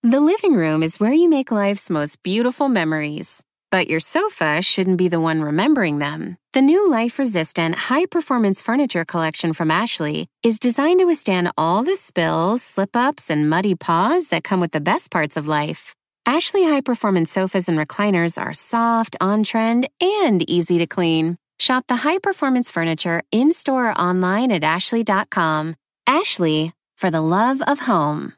The living room is where you make life's most beautiful memories. But your sofa shouldn't be the one remembering them. The new life-resistant, high-performance furniture collection from Ashley is designed to withstand all the spills, slip-ups, and muddy paws that come with the best parts of life. Ashley high-performance sofas and recliners are soft, on-trend, and easy to clean. Shop the high-performance furniture in-store or online at ashley.com. Ashley, for the love of home.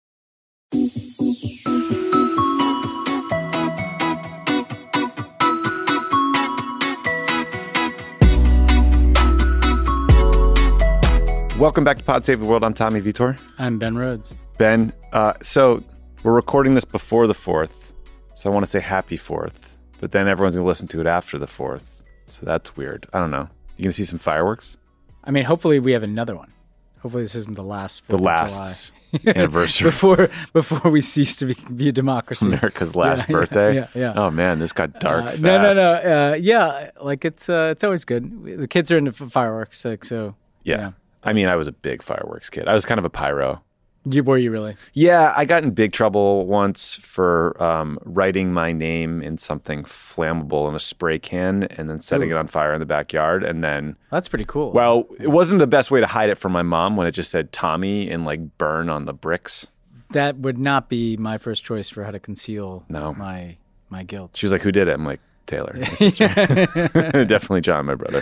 Welcome back to Pod Save the World. I'm Tommy Vitor. I'm Ben Rhodes. Ben, so we're recording this before the 4th, so I want to say happy 4th, but then everyone's going to listen to it after the 4th, so that's weird. I don't know. You going to see some fireworks? I mean, hopefully we have another one. Hopefully this isn't the last 4th the last anniversary. before we cease to be a democracy. America's last birthday? Yeah. Oh, man, this got dark fast. No. Yeah, like it's always good. The kids are into fireworks, so... Yeah. You know. I mean, I was a big fireworks kid. I was kind of a pyro. Were you really? Yeah, I got in big trouble once for writing my name in something flammable in a spray can and then setting it on fire in the backyard. And then... That's pretty cool. Well, it wasn't the best way to hide it from my mom when it just said Tommy and like burn on the bricks. That would not be my first choice for how to conceal my guilt. She was like, who did it? I'm like, Taylor, my sister. Definitely John, my brother.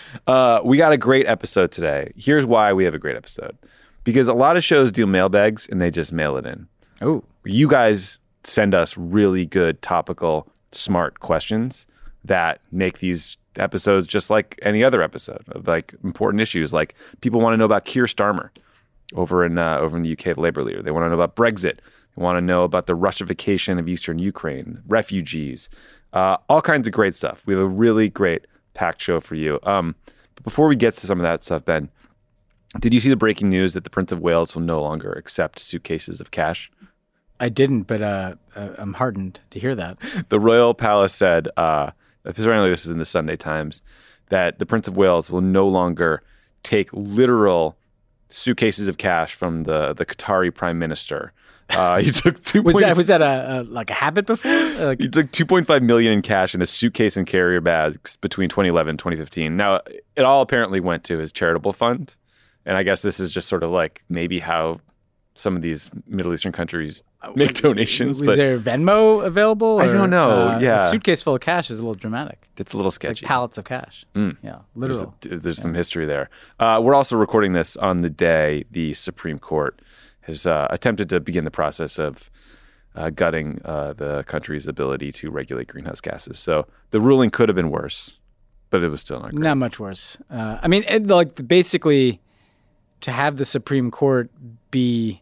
We got a great episode today. Here's why we have a great episode. Because a lot of shows do mailbags and they just mail it in. Oh. You guys send us really good, topical, smart questions that make these episodes just like any other episode of like important issues. Like people want to know about Keir Starmer over in the UK, the Labour leader. They want to know about Brexit. They want to know about the Russification of Eastern Ukraine, refugees, all kinds of great stuff. We have a really great packed show for you. But before we get to some of that stuff, Ben, did you see the breaking news that the Prince of Wales will no longer accept suitcases of cash? I didn't, but I'm heartened to hear that. The Royal Palace said, apparently this is in the Sunday Times, that the Prince of Wales will no longer take literal suitcases of cash from the Qatari Prime Minister. He took was that a habit before? He took $2.5 million in cash in a suitcase and carrier bags between 2011 and 2015. Now, it all apparently went to his charitable fund. And I guess this is just sort of like maybe how some of these Middle Eastern countries make donations. Was there Venmo available? I don't know. A suitcase full of cash is a little dramatic. It's a little sketchy. Like pallets of cash. Yeah, literal. There's some history there. We're also recording this on the day the Supreme Court has attempted to begin the process of gutting the country's ability to regulate greenhouse gases. So the ruling could have been worse, but it was still not great. Not much worse. I mean, basically, to have the Supreme Court be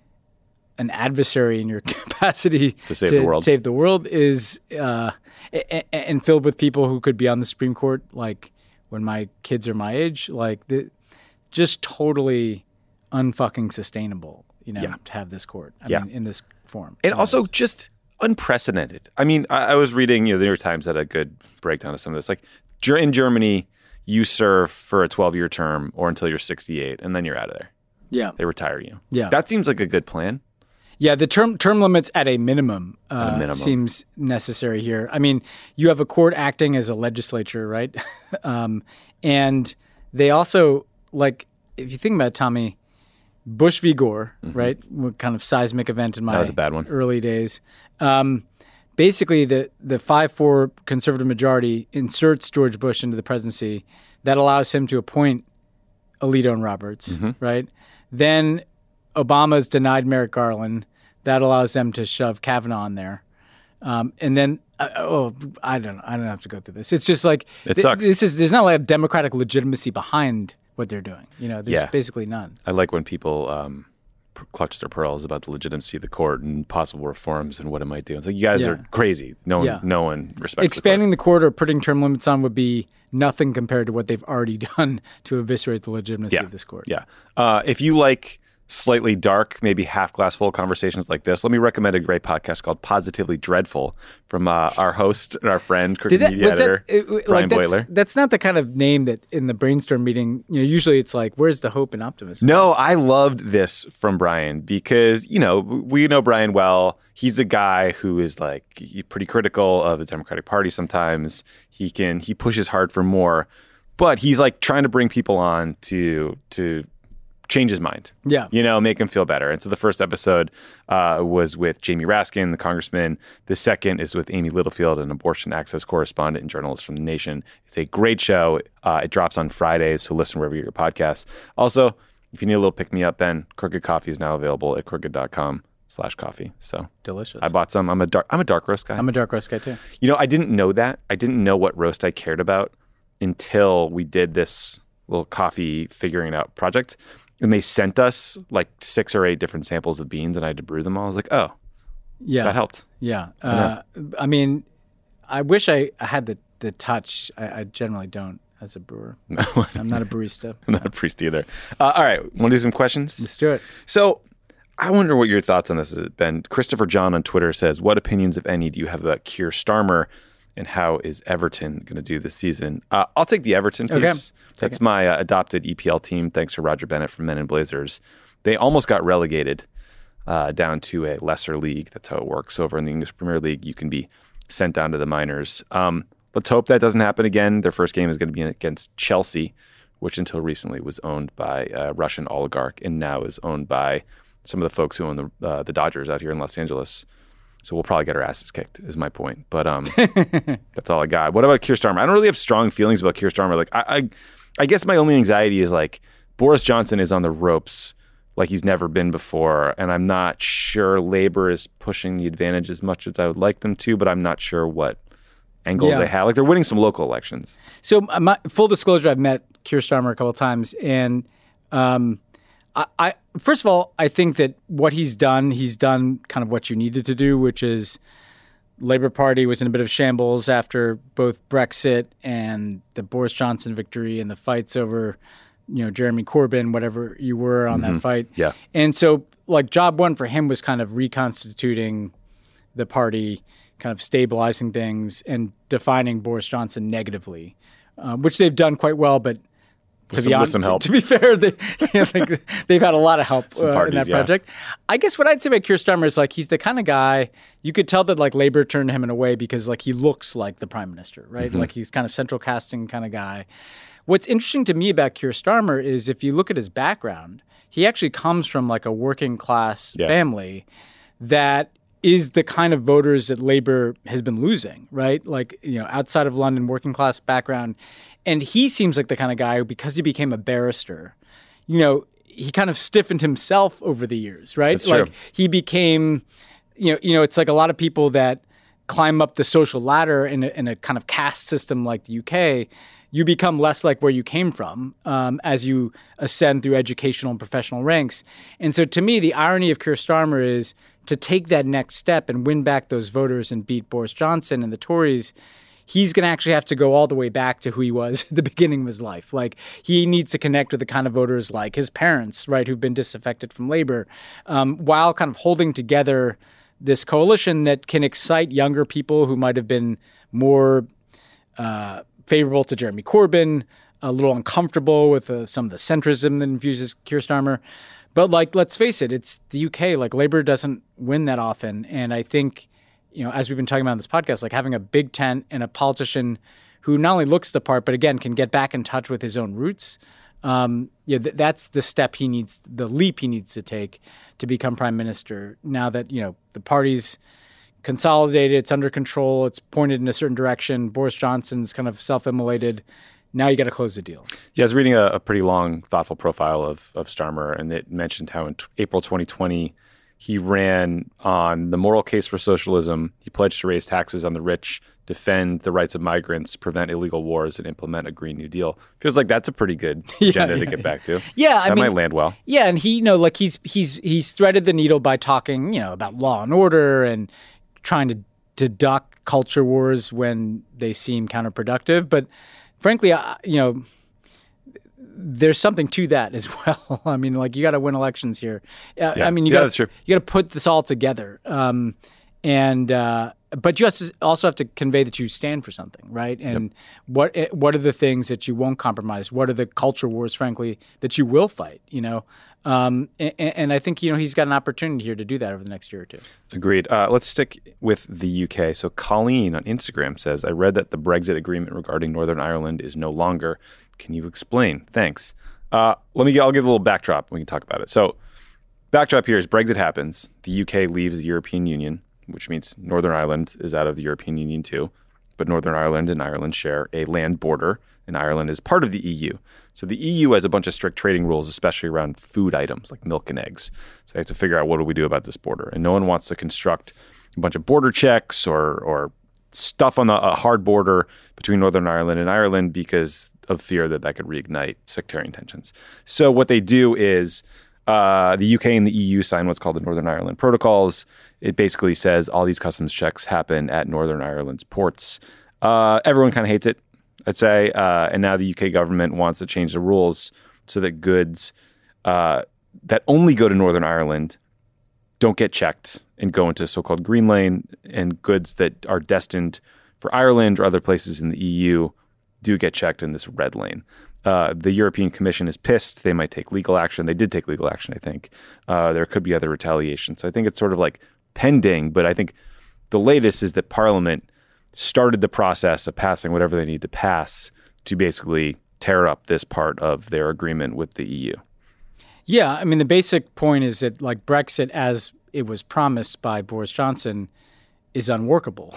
an adversary in your capacity to save the world is and filled with people who could be on the Supreme Court, like when my kids are my age, just totally unfucking sustainable. To have this court. I mean, in this form. And also just unprecedented. I mean, I was reading, the New York Times had a good breakdown of some of this. Like in Germany, you serve for a 12-year term or until you're 68, and then you're out of there. Yeah. They retire you. Yeah. That seems like a good plan. Yeah, the term limits at a minimum, seems necessary here. I mean, you have a court acting as a legislature, right? And they also, if you think about it, Tommy, Bush v. Gore, right? What kind of seismic event in my that was a bad one. Early days. Basically, the 5-4 conservative majority inserts George Bush into the presidency. That allows him to appoint Alito and Roberts, right? Then Obama's denied Merrick Garland. That allows them to shove Kavanaugh in there. And then, I don't have to go through this. It's just like it sucks. There's not like a democratic legitimacy behind what they're doing. There's basically none. I like when people clutch their pearls about the legitimacy of the court and possible reforms and what it might do. It's like, you guys are crazy. No one respects expanding the court or putting term limits on would be nothing compared to what they've already done to eviscerate the legitimacy of this court. Yeah. If you like slightly dark, maybe half glass full conversations like this, let me recommend a great podcast called Positively Dreadful from our host and our friend, media editor, Brian Boyler. That's not the kind of name that in the brainstorm meeting, usually it's like, where's the hope and optimism? No, I loved this from Brian because, we know Brian well. He's a guy who is like pretty critical of the Democratic Party sometimes. He pushes hard for more, but he's like trying to bring people on to change his mind. Yeah. Make him feel better. And so the first episode was with Jamie Raskin, the congressman. The second is with Amy Littlefield, an abortion access correspondent and journalist from The Nation. It's a great show. It drops on Fridays, so listen wherever you get your podcasts. Also, if you need a little pick-me-up, Ben, Crooked Coffee is now available at crooked.com/coffee. So delicious. I bought some. I'm a dark roast guy. I'm a dark roast guy, too. I didn't know that. I didn't know what roast I cared about until we did this little coffee figuring out project. And they sent us like 6 or 8 different samples of beans, and I had to brew them all. I was like, oh, yeah, that helped. Yeah. I mean, I wish I had the touch. I generally don't as a brewer. No, I'm not a barista. I'm not a priest either. All right. Want to do some questions? Let's do it. So I wonder what your thoughts on this is, Ben. Christopher John on Twitter says, what opinions, if any, do you have about Keir Starmer? And how is Everton going to do this season? I'll take the Everton piece. Okay. That's my adopted EPL team, thanks to Roger Bennett from Men in Blazers. They almost got relegated down to a lesser league. That's how it works. Over in the English Premier League, you can be sent down to the minors. Let's hope that doesn't happen again. Their first game is going to be against Chelsea, which until recently was owned by a Russian oligarch and now is owned by some of the folks who own the Dodgers out here in Los Angeles. So we'll probably get our asses kicked, is my point. But that's all I got. What about Keir Starmer? I don't really have strong feelings about Keir Starmer. Like I guess my only anxiety is like Boris Johnson is on the ropes like he's never been before, and I'm not sure Labor is pushing the advantage as much as I would like them to, but I'm not sure what angles they have. Like they're winning some local elections. So full disclosure, I've met Keir Starmer a couple of times, and I first of all, I think that what he's done kind of what you needed to do, which is Labour Party was in a bit of shambles after both Brexit and the Boris Johnson victory and the fights over, Jeremy Corbyn, whatever you were on that fight. Yeah. And so like job one for him was kind of reconstituting the party, kind of stabilizing things and defining Boris Johnson negatively, which they've done quite well, but to be honest, to be fair, they've had a lot of help in that project. I guess what I'd say about Keir Starmer is like he's the kind of guy you could tell that like Labour turned him in a way because like he looks like the prime minister, right? Like he's kind of central casting kind of guy. What's interesting to me about Keir Starmer is if you look at his background, he actually comes from like a working class family that is the kind of voters that Labour has been losing, right? Like, outside of London, working class background. And he seems like the kind of guy who, because he became a barrister, he kind of stiffened himself over the years, right? That's true. Like he became, it's like a lot of people that climb up the social ladder in a kind of caste system like the UK, you become less like where you came from as you ascend through educational and professional ranks. And so to me, the irony of Keir Starmer is to take that next step and win back those voters and beat Boris Johnson and the Tories. He's going to actually have to go all the way back to who he was at the beginning of his life. Like he needs to connect with the kind of voters like his parents, right, who've been disaffected from Labour, while kind of holding together this coalition that can excite younger people who might have been more favorable to Jeremy Corbyn, a little uncomfortable with some of the centrism that infuses Keir Starmer. But like, let's face it, it's the UK. Like Labour doesn't win that often. And I think, as we've been talking about in this podcast, like having a big tent and a politician who not only looks the part, but again, can get back in touch with his own roots. That's the step he needs, the leap he needs to take to become prime minister. Now that, the party's consolidated, it's under control, it's pointed in a certain direction. Boris Johnson's kind of self-immolated. Now you got to close the deal. Yeah, I was reading a pretty long, thoughtful profile of Starmer, and it mentioned how in April 2020, he ran on the moral case for socialism. He pledged to raise taxes on the rich, defend the rights of migrants, prevent illegal wars, and implement a Green New Deal. Feels like that's a pretty good agenda to get back to. Yeah, that might land well. Yeah, and he, he's threaded the needle by talking, about law and order and trying to duck culture wars when they seem counterproductive. But frankly, there's something to that as well. I mean, like, you got to win elections here. I mean, that's true. You got to put this all together. But you also have to convey that you stand for something, right? And what are the things that you won't compromise? What are the culture wars, frankly, that you will fight? And I think he's got an opportunity here to do that over the next year or two. Agreed. Let's stick with the UK. So Colleen on Instagram says, "I read that the Brexit agreement regarding Northern Ireland is no longer. Can you explain? Thanks." I'll give a little backdrop. We can talk about it. So, backdrop here is Brexit happens. The UK leaves the European Union, which means Northern Ireland is out of the European Union too. But Northern Ireland and Ireland share a land border, and Ireland is part of the EU. So the EU has a bunch of strict trading rules, especially around food items like milk and eggs. So they have to figure out, what do we do about this border? And no one wants to construct a bunch of border checks or stuff on a hard border between Northern Ireland and Ireland because of fear that could reignite sectarian tensions. So what they do is the UK and the EU sign what's called the Northern Ireland Protocols. It basically says all these customs checks happen at Northern Ireland's ports. Everyone kind of hates it, I'd say. And now the UK government wants to change the rules so that goods that only go to Northern Ireland don't get checked and go into so-called green lane, and goods that are destined for Ireland or other places in the EU do get checked in this red lane. The European Commission is pissed. They might take legal action. They did take legal action, I think. There could be other retaliation. So I think it's sort of like pending, but I think the latest is that Parliament started the process of passing whatever they need to pass to basically tear up this part of their agreement with the EU. Yeah, I mean, the basic point is that, like, Brexit, as it was promised by Boris Johnson, is unworkable,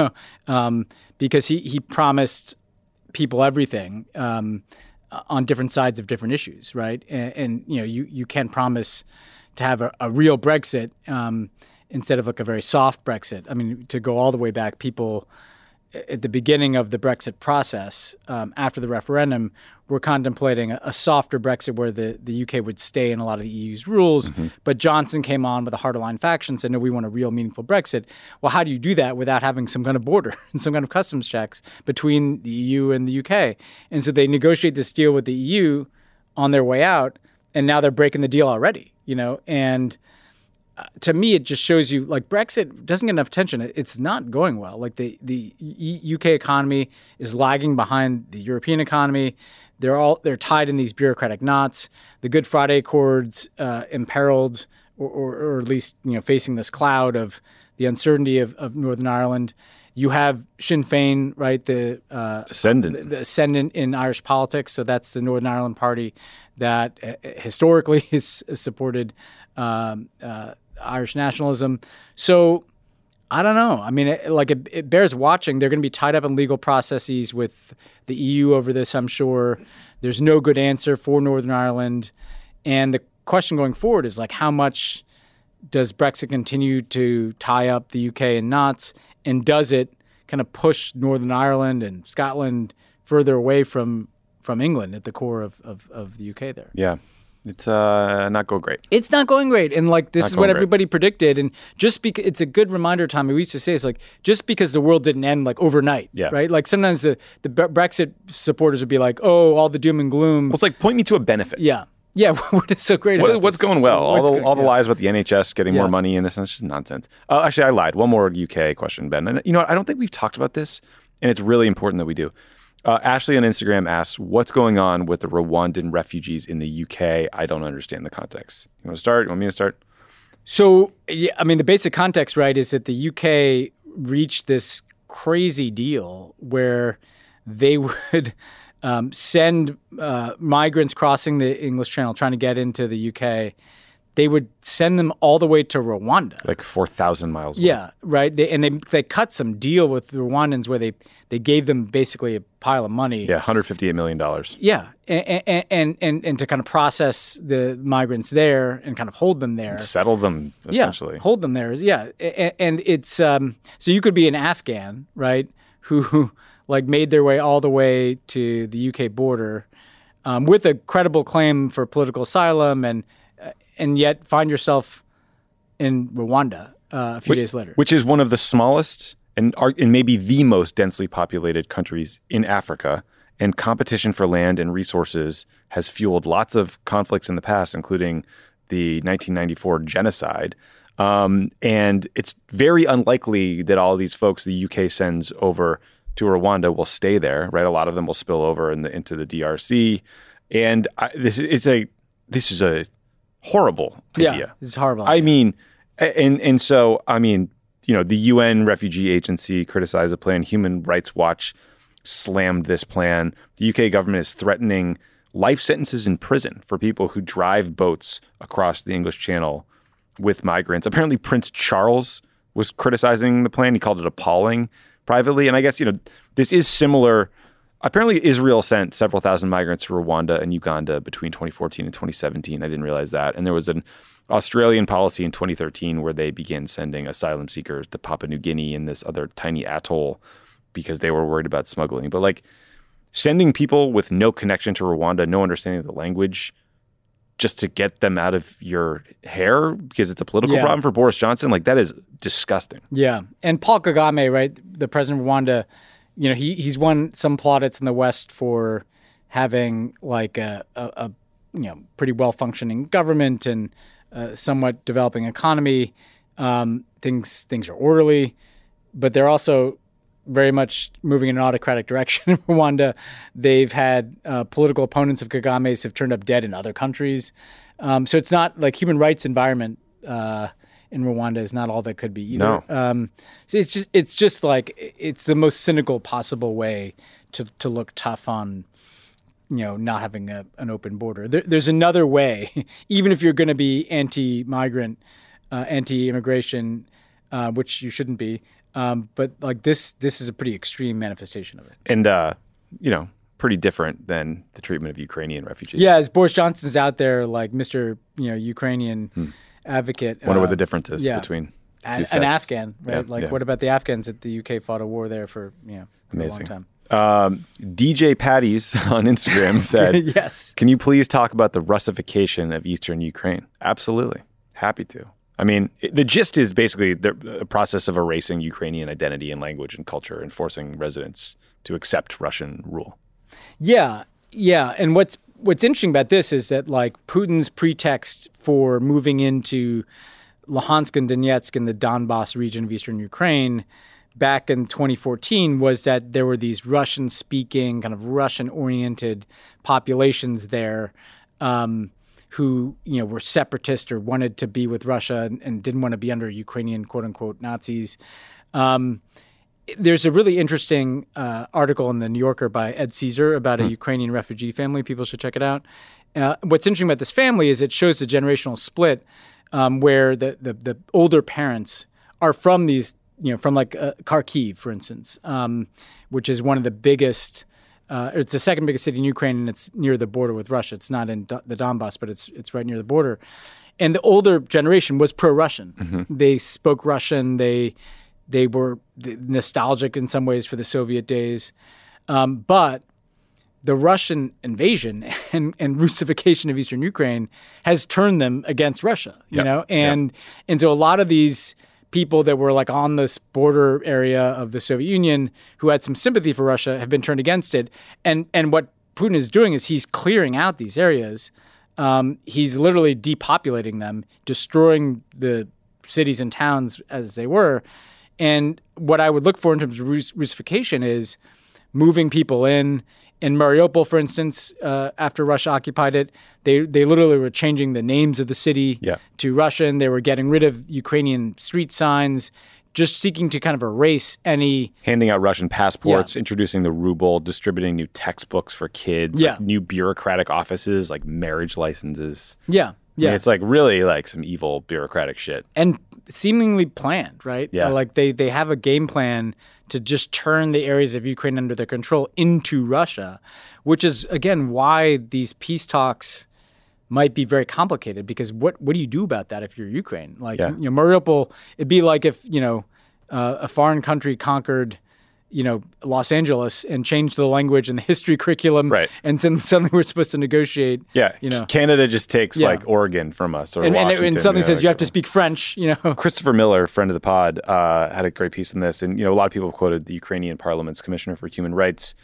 because he promised people everything on different sides of different issues, right? And you can't promise to have a real Brexit instead of like a very soft Brexit. I mean, to go all the way back, people at the beginning of the Brexit process, after the referendum, were contemplating a softer Brexit where the UK would stay in a lot of the EU's rules. Mm-hmm. But Johnson came on with a harder line faction and said, no, we want a real meaningful Brexit. Well, how do you do that without having some kind of border and some kind of customs checks between the EU and the UK? And so they negotiate this deal with the EU on their way out, and now they're breaking the deal already, and to me, it just shows you, like, Brexit doesn't get enough attention. It's not going well. Like, the UK economy is lagging behind the European economy. They're tied in these bureaucratic knots. The Good Friday Accords imperiled, or at least facing this cloud of the uncertainty of Northern Ireland. You have Sinn Féin, right? The ascendant in Irish politics. So that's the Northern Ireland Party that historically has supported Irish nationalism. So I don't know. I mean, it bears watching. They're going to be tied up in legal processes with the EU over this, I'm sure. There's no good answer for Northern Ireland. And the question going forward is, like, how much does Brexit continue to tie up the UK in knots? And does it kind of push Northern Ireland and Scotland further away from England at the core of the UK there? Yeah. It's not going great. It's not going great. And, like, this is what everybody predicted. And just because it's a good reminder, Tommy, we used to say, it's like, just because the world didn't end, like, overnight, right? Like, sometimes the Brexit supporters would be like, oh, all the doom and gloom. Well, it's like, point me to a benefit. Yeah. Yeah, what is so great about what's this? Going well? All the lies about the NHS getting more money and this, and it's just nonsense. Actually, I lied. One more UK question, Ben. And, I don't think we've talked about this, and it's really important that we do. Ashley on Instagram asks, what's going on with the Rwandan refugees in the UK? I don't understand the context. You want to start? You want me to start? So, yeah, I mean, the basic context, right, is that the UK reached this crazy deal where they would send migrants crossing the English Channel trying to get into the UK. They would send them all the way to Rwanda. Like 4,000 miles away. Yeah, right. They cut some deal with the Rwandans where they gave them basically a pile of money. Yeah, $158 million. Yeah, and to kind of process the migrants there and kind of hold them there. And settle them, essentially. Yeah, hold them there. Yeah, and it's so you could be an Afghan, right, who like made their way all the way to the UK border with a credible claim for political asylum and yet find yourself in Rwanda a few days later. Which is one of the smallest and maybe the most densely populated countries in Africa. And competition for land and resources has fueled lots of conflicts in the past, including the 1994 genocide. And it's very unlikely that all of these folks the UK sends over to Rwanda will stay there, right? A lot of them will spill over into the DRC. And this is a horrible idea. Yeah, it's horrible. I mean, and so, I mean, you know, the UN Refugee Agency criticized the plan. Human Rights Watch slammed this plan. The UK government is threatening life sentences in prison for people who drive boats across the English Channel with migrants. Apparently, Prince Charles was criticizing the plan. He called it appalling privately. And I guess, you know, this is similar. Apparently, Israel sent several thousand migrants to Rwanda and Uganda between 2014 and 2017. I didn't realize that. And there was an Australian policy in 2013 where they began sending asylum seekers to Papua New Guinea and this other tiny atoll because they were worried about smuggling. But like sending people with no connection to Rwanda, no understanding of the language, just to get them out of your hair because it's a political problem for Boris Johnson, like that is disgusting. Yeah. And Paul Kagame, right, the president of Rwanda, you know, he's won some plaudits in the West for having like a you know, pretty well-functioning government and somewhat developing economy. Things are orderly, but they're also very much moving in an autocratic direction in Rwanda. They've had political opponents of Kagame's have turned up dead in other countries. So it's not like human rights environment in Rwanda is not all that could be either. No. So it's just like it's the most cynical possible way to look tough on, you know, not having an open border. There's another way, even if you're going to be anti-migrant, anti-immigration, which you shouldn't be. But like this is a pretty extreme manifestation of it. And, you know, pretty different than the treatment of Ukrainian refugees. Yeah, as Boris Johnson's out there, like Mr. You know, Ukrainian advocate. Wonder what the difference is between two sets. An Afghan, right? Yeah, what about the Afghans that the UK fought a war there for, you know, for a long time? DJ Patties on Instagram said, yes. Can you please talk about the Russification of Eastern Ukraine? Absolutely. Happy to. I mean, the gist is basically the process of erasing Ukrainian identity and language and culture and forcing residents to accept Russian rule. Yeah. And what's interesting about this is that like Putin's pretext for moving into Luhansk and Donetsk in the Donbass region of Eastern Ukraine back in 2014 was that there were these Russian-speaking, kind of Russian-oriented populations there who, you know, were separatist or wanted to be with Russia and didn't want to be under Ukrainian quote-unquote Nazis. There's a really interesting article in the New Yorker by Ed Caesar about a Ukrainian refugee family. People should check it out. What's interesting about this family is it shows the generational split where the older parents are from these, you know, from like Kharkiv, for instance, which is one of the biggest. It's the second biggest city in Ukraine, and it's near the border with Russia. It's not in the Donbass, but it's right near the border. And the older generation was pro-Russian. Mm-hmm. They spoke Russian. They were nostalgic in some ways for the Soviet days. But the Russian invasion and Russification of Eastern Ukraine has turned them against Russia, you know? And so a lot of these people that were like on this border area of the Soviet Union who had some sympathy for Russia have been turned against it. And what Putin is doing is he's clearing out these areas. He's literally depopulating them, destroying the cities and towns as they were. And what I would look for in terms of Russification is moving people in. In Mariupol, for instance, after Russia occupied it, they literally were changing the names of the city to Russian. They were getting rid of Ukrainian street signs, just seeking to kind of erase any... Handing out Russian passports, introducing the ruble, distributing new textbooks for kids, like new bureaucratic offices, like marriage licenses. Yeah. I mean, it's like really like some evil bureaucratic shit. And seemingly planned, right? Yeah. Like they have a game plan to just turn the areas of Ukraine under their control into Russia, which is, again, why these peace talks might be very complicated, because what do you do about that if you're Ukraine? Like, you know, Mariupol, it'd be like if, you know, a foreign country conquered, you know, Los Angeles and changed the language and the history curriculum. Right. And then suddenly we're supposed to negotiate. Yeah. You know, Canada just takes like Oregon from us, or Washington. And suddenly says you have to speak French, you know. Christopher Miller, friend of the pod, had a great piece on this. And, you know, a lot of people have quoted the Ukrainian Parliament's Commissioner for Human Rights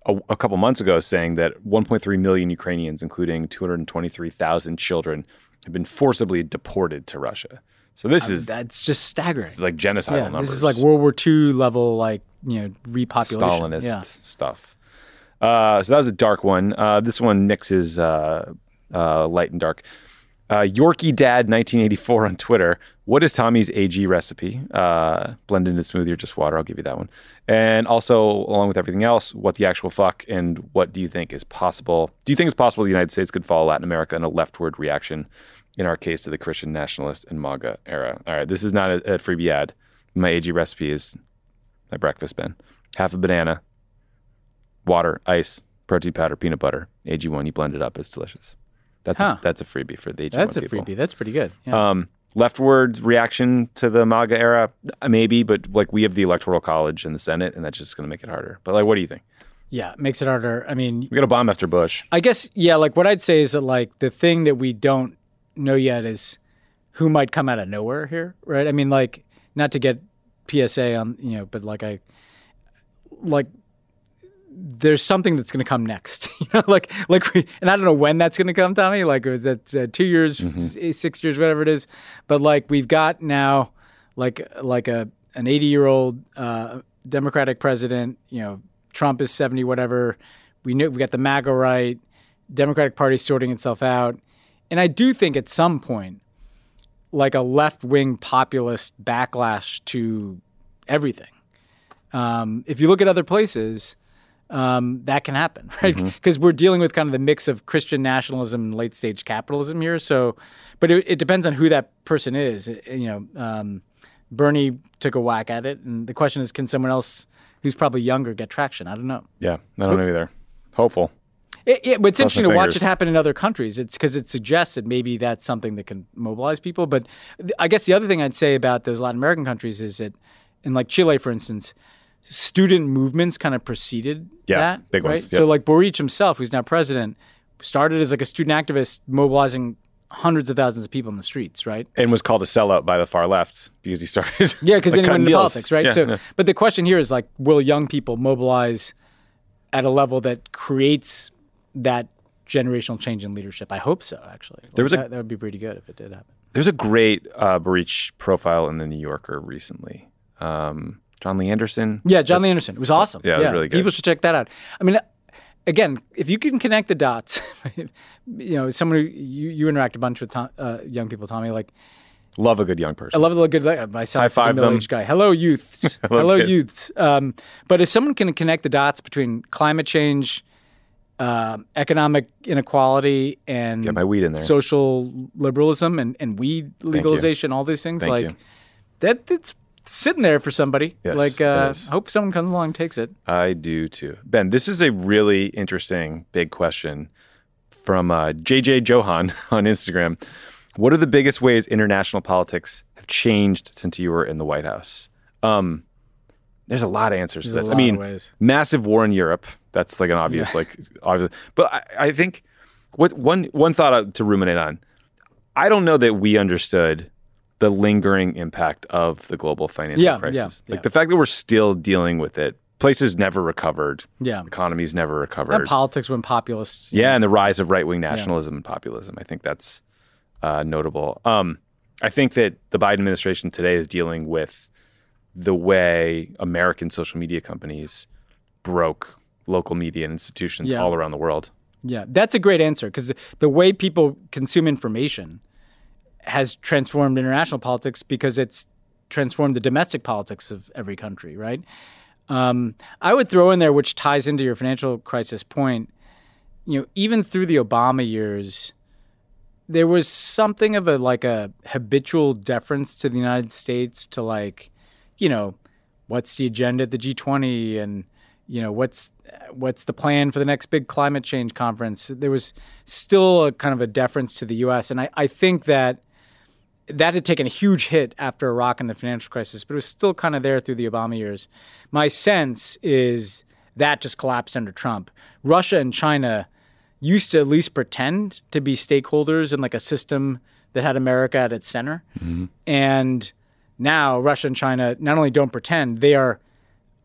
a couple months ago saying that 1.3 million Ukrainians, including 223,000 children, have been forcibly deported to Russia. So that's just staggering. It's like genocidal numbers. This is like World War II level, like, repopulation. Stalinist stuff. So that was a dark one. This one mixes light and dark. Yorkie Dad 1984 on Twitter. What is Tommy's AG recipe? Blend into smoothie or just water? I'll give you that one. And also, along with everything else, what the actual fuck and what do you think is possible? Do you think it's possible the United States could follow Latin America in a leftward reaction, in our case, to the Christian nationalist and MAGA era? All right, this is not a freebie ad. My AG recipe is my breakfast, Ben. Half a banana, water, ice, protein powder, peanut butter. AG1, you blend it up. It's delicious. That's a freebie for the AG1 That's a people. freebie. That's pretty good. Yeah. Leftward reaction to the MAGA era, maybe, but like we have the Electoral College and the Senate, and that's just going to make it harder. But like, what do you think? Yeah, it makes it harder. I mean, we got a bomb after Bush. I guess, yeah, like what I'd say is that like the thing that we don't know yet is who might come out of nowhere here, right? I mean, like, not to get PSA on, but there's something that's going to come next, and I don't know when that's going to come, Tommy. Like, is that 2 years, 6 years, whatever it is. But like, we've got now, like an 80-year-old Democratic president. Trump is 70, whatever. We got the MAGA right, Democratic Party sorting itself out, and I do think at some point, like a left-wing populist backlash to everything. If you look at other places. That can happen, right? Because we're dealing with kind of the mix of Christian nationalism and late stage capitalism here. So, but it depends on who that person is. Bernie took a whack at it, and the question is, can someone else who's probably younger get traction? I don't know. Yeah, I don't know either. Hopeful. But it's interesting to watch it happen in other countries. It's because it suggests that maybe that's something that can mobilize people. But I guess the other thing I'd say about those Latin American countries is that, in like Chile, for instance, student movements kind of preceded that, big right? ones. Yep. So like Boric himself, who's now president, started as like a student activist mobilizing hundreds of thousands of people in the streets, right? And was called a sellout by the far left because he started. Yeah, because then he went into deals. politics, right? Yeah, But the question here is like, will young people mobilize at a level that creates that generational change in leadership? I hope so, actually. That would be pretty good if it did happen. There's a great Boric profile in the New Yorker recently. John Lee Anderson. Yeah, John Lee Anderson. It was awesome. Yeah, it was really good. People should check that out. I mean, again, if you can connect the dots, someone who you interact a bunch with young people, Tommy, like. Love a good young person. I love a good, myself, such a them. middle-aged guy. Hello, youths. Hello, youths. But if someone can connect the dots between climate change, economic inequality, and get my weed in there. Social liberalism and weed legalization, all these things, it's sitting there for somebody. Yes, I hope someone comes along and takes it. I do too. Ben, this is a really interesting big question from JJ Johan on Instagram. What are the biggest ways international politics have changed since you were in the White House? There's a lot of answers to this. I mean, massive war in Europe. That's like an obvious, obvious. But I think one thought to ruminate on. I don't know that we understood the lingering impact of the global financial crisis. The fact that we're still dealing with it. Places never recovered. Yeah. Economies never recovered. And politics went populist. And the rise of right-wing nationalism and populism. I think that's notable. I think that the Biden administration today is dealing with the way American social media companies broke local media and institutions all around the world. Yeah, that's a great answer because the way people consume information has transformed international politics because it's transformed the domestic politics of every country, right? I would throw in there, which ties into your financial crisis point, even through the Obama years, there was something of a habitual deference to the United States to what's the agenda at the G20 and, what's the plan for the next big climate change conference. There was still a kind of a deference to the U.S. And I think that had taken a huge hit after Iraq and the financial crisis, but it was still kind of there through the Obama years. My sense is that just collapsed under Trump. Russia and China used to at least pretend to be stakeholders in a system that had America at its center. Mm-hmm. And now Russia and China not only don't pretend, they are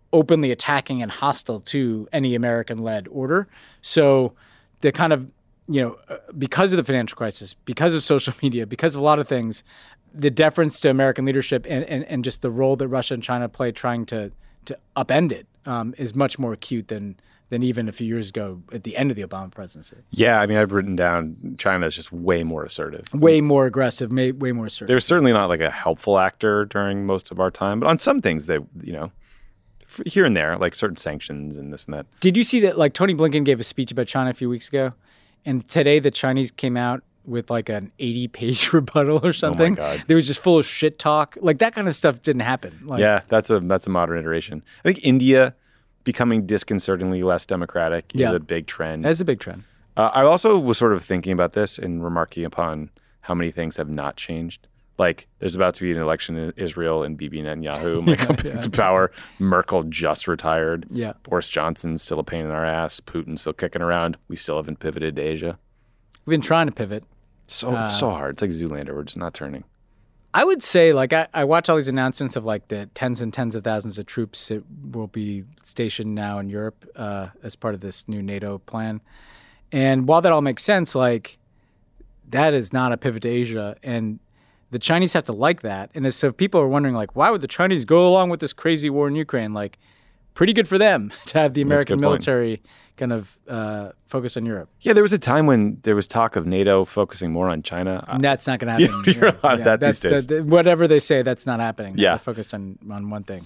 openly attacking and hostile to any American-led order. So the kind of, because of the financial crisis, because of social media, because of a lot of things, the deference to American leadership and just the role that Russia and China play trying to upend it is much more acute than even a few years ago at the end of the Obama presidency. Yeah, I mean, I've written down China is just way more assertive. Way more aggressive, way more assertive. They're certainly not like a helpful actor during most of our time, but on some things they, here and there, like certain sanctions and this and that. Did you see that, like, Tony Blinken gave a speech about China a few weeks ago, and today the Chinese came out with like an 80-page rebuttal or something? Oh my God. They was just full of shit talk. Like, that kind of stuff didn't happen. Yeah, that's a modern iteration. I think India becoming disconcertingly less democratic is a big trend. That's a big trend. I also was sort of thinking about this and remarking upon how many things have not changed. Like, there's about to be an election in Israel and Bibi Netanyahu might come into power. Merkel just retired. Yeah. Boris Johnson's still a pain in our ass. Putin's still kicking around. We still haven't pivoted to Asia. We've been trying to pivot. It's so hard. It's like Zoolander. We're just not turning. I would say, like, I watch all these announcements of, like, the tens and tens of thousands of troops that will be stationed now in Europe as part of this new NATO plan. And while that all makes sense, like, that is not a pivot to Asia. And the Chinese have to like that. And so people are wondering, like, why would the Chinese go along with this crazy war in Ukraine? Like, pretty good for them to have the American military kind of focus on Europe. Yeah, there was a time when there was talk of NATO focusing more on China. That's not going to happen. You hear a lot of that these days. Whatever they say, that's not happening. Yeah. They're focused on one thing.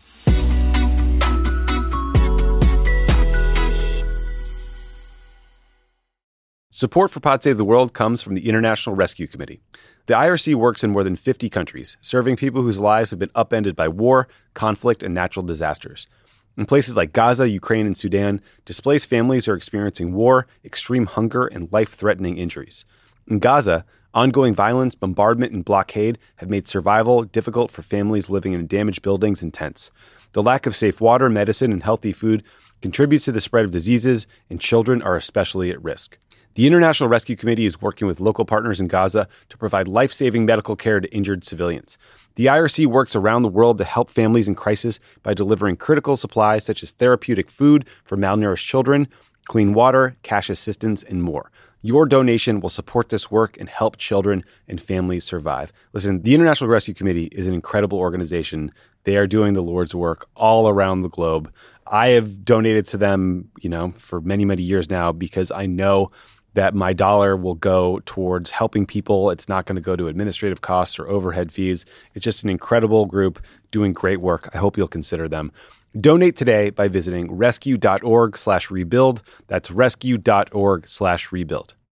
Support for Pod Save the World comes from the International Rescue Committee. The IRC works in more than 50 countries, serving people whose lives have been upended by war, conflict, and natural disasters. In places like Gaza, Ukraine, and Sudan, displaced families are experiencing war, extreme hunger, and life-threatening injuries. In Gaza, ongoing violence, bombardment, and blockade have made survival difficult for families living in damaged buildings and tents. The lack of safe water, medicine, and healthy food contributes to the spread of diseases, and children are especially at risk. The International Rescue Committee is working with local partners in Gaza to provide life-saving medical care to injured civilians. The IRC works around the world to help families in crisis by delivering critical supplies such as therapeutic food for malnourished children, clean water, cash assistance, and more. Your donation will support this work and help children and families survive. Listen, the International Rescue Committee is an incredible organization. They are doing the Lord's work all around the globe. I have donated to them, for many, many years now because I know that my dollar will go towards helping people. It's not going to go to administrative costs or overhead fees. It's just an incredible group doing great work. I hope you'll consider them. Donate today by visiting rescue.org/rebuild. That's rescue.org/rebuild.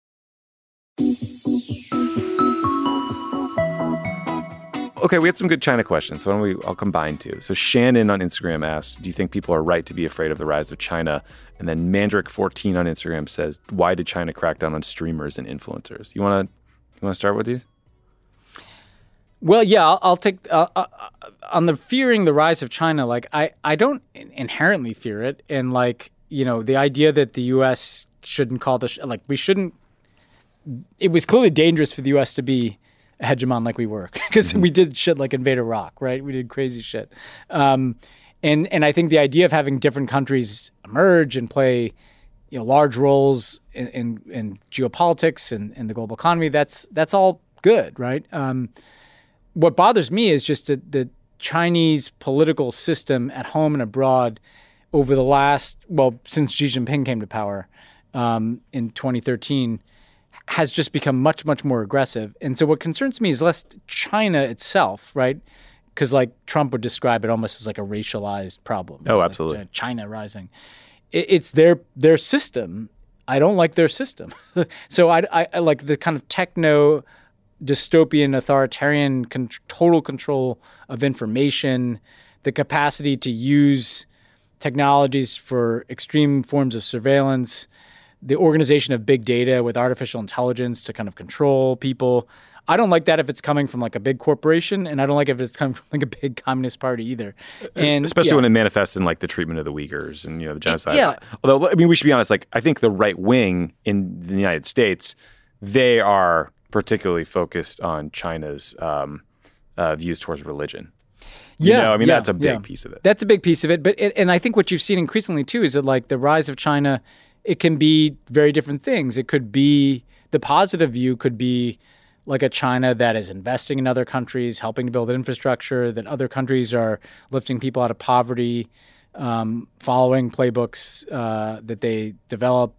Okay, we had some good China questions. So I'll combine two. So Shannon on Instagram asks, do you think people are right to be afraid of the rise of China? And then Mandrick14 on Instagram says, why did China crack down on streamers and influencers? You want to start with these? Well, yeah, I'll take on the fearing the rise of China. Like, I don't inherently fear it, and the idea that the U.S. shouldn't call we shouldn't. It was clearly dangerous for the U.S. to be a hegemon like we were, because we did shit like invade Iraq, right? We did crazy shit, and I think the idea of having different countries emerge and play large roles in geopolitics and the global economy, that's all good, right? What bothers me is just the Chinese political system at home and abroad over the since Xi Jinping came to power in 2013, has just become much, much more aggressive. And so what concerns me is less China itself, right? Because Trump would describe it almost as like a racialized problem. Oh, absolutely. China rising. It's their system. I don't like their system. So I like the kind of techno dystopian, authoritarian, total control of information, the capacity to use technologies for extreme forms of surveillance, the organization of big data with artificial intelligence to kind of control people. I don't like that if it's coming from a big corporation, and I don't like if it's coming from a big communist party either. And especially when it manifests in the treatment of the Uyghurs and the genocide. Yeah. Although we should be honest. I think the right wing in the United States, they are particularly focused on China's views towards religion. Yeah, that's a big piece of it. That's a big piece of it. But and I think what you've seen increasingly too is that like the rise of China, it can be very different things. It could be the positive view could be like a China that is investing in other countries, helping to build infrastructure, that other countries are lifting people out of poverty, following playbooks that they develop,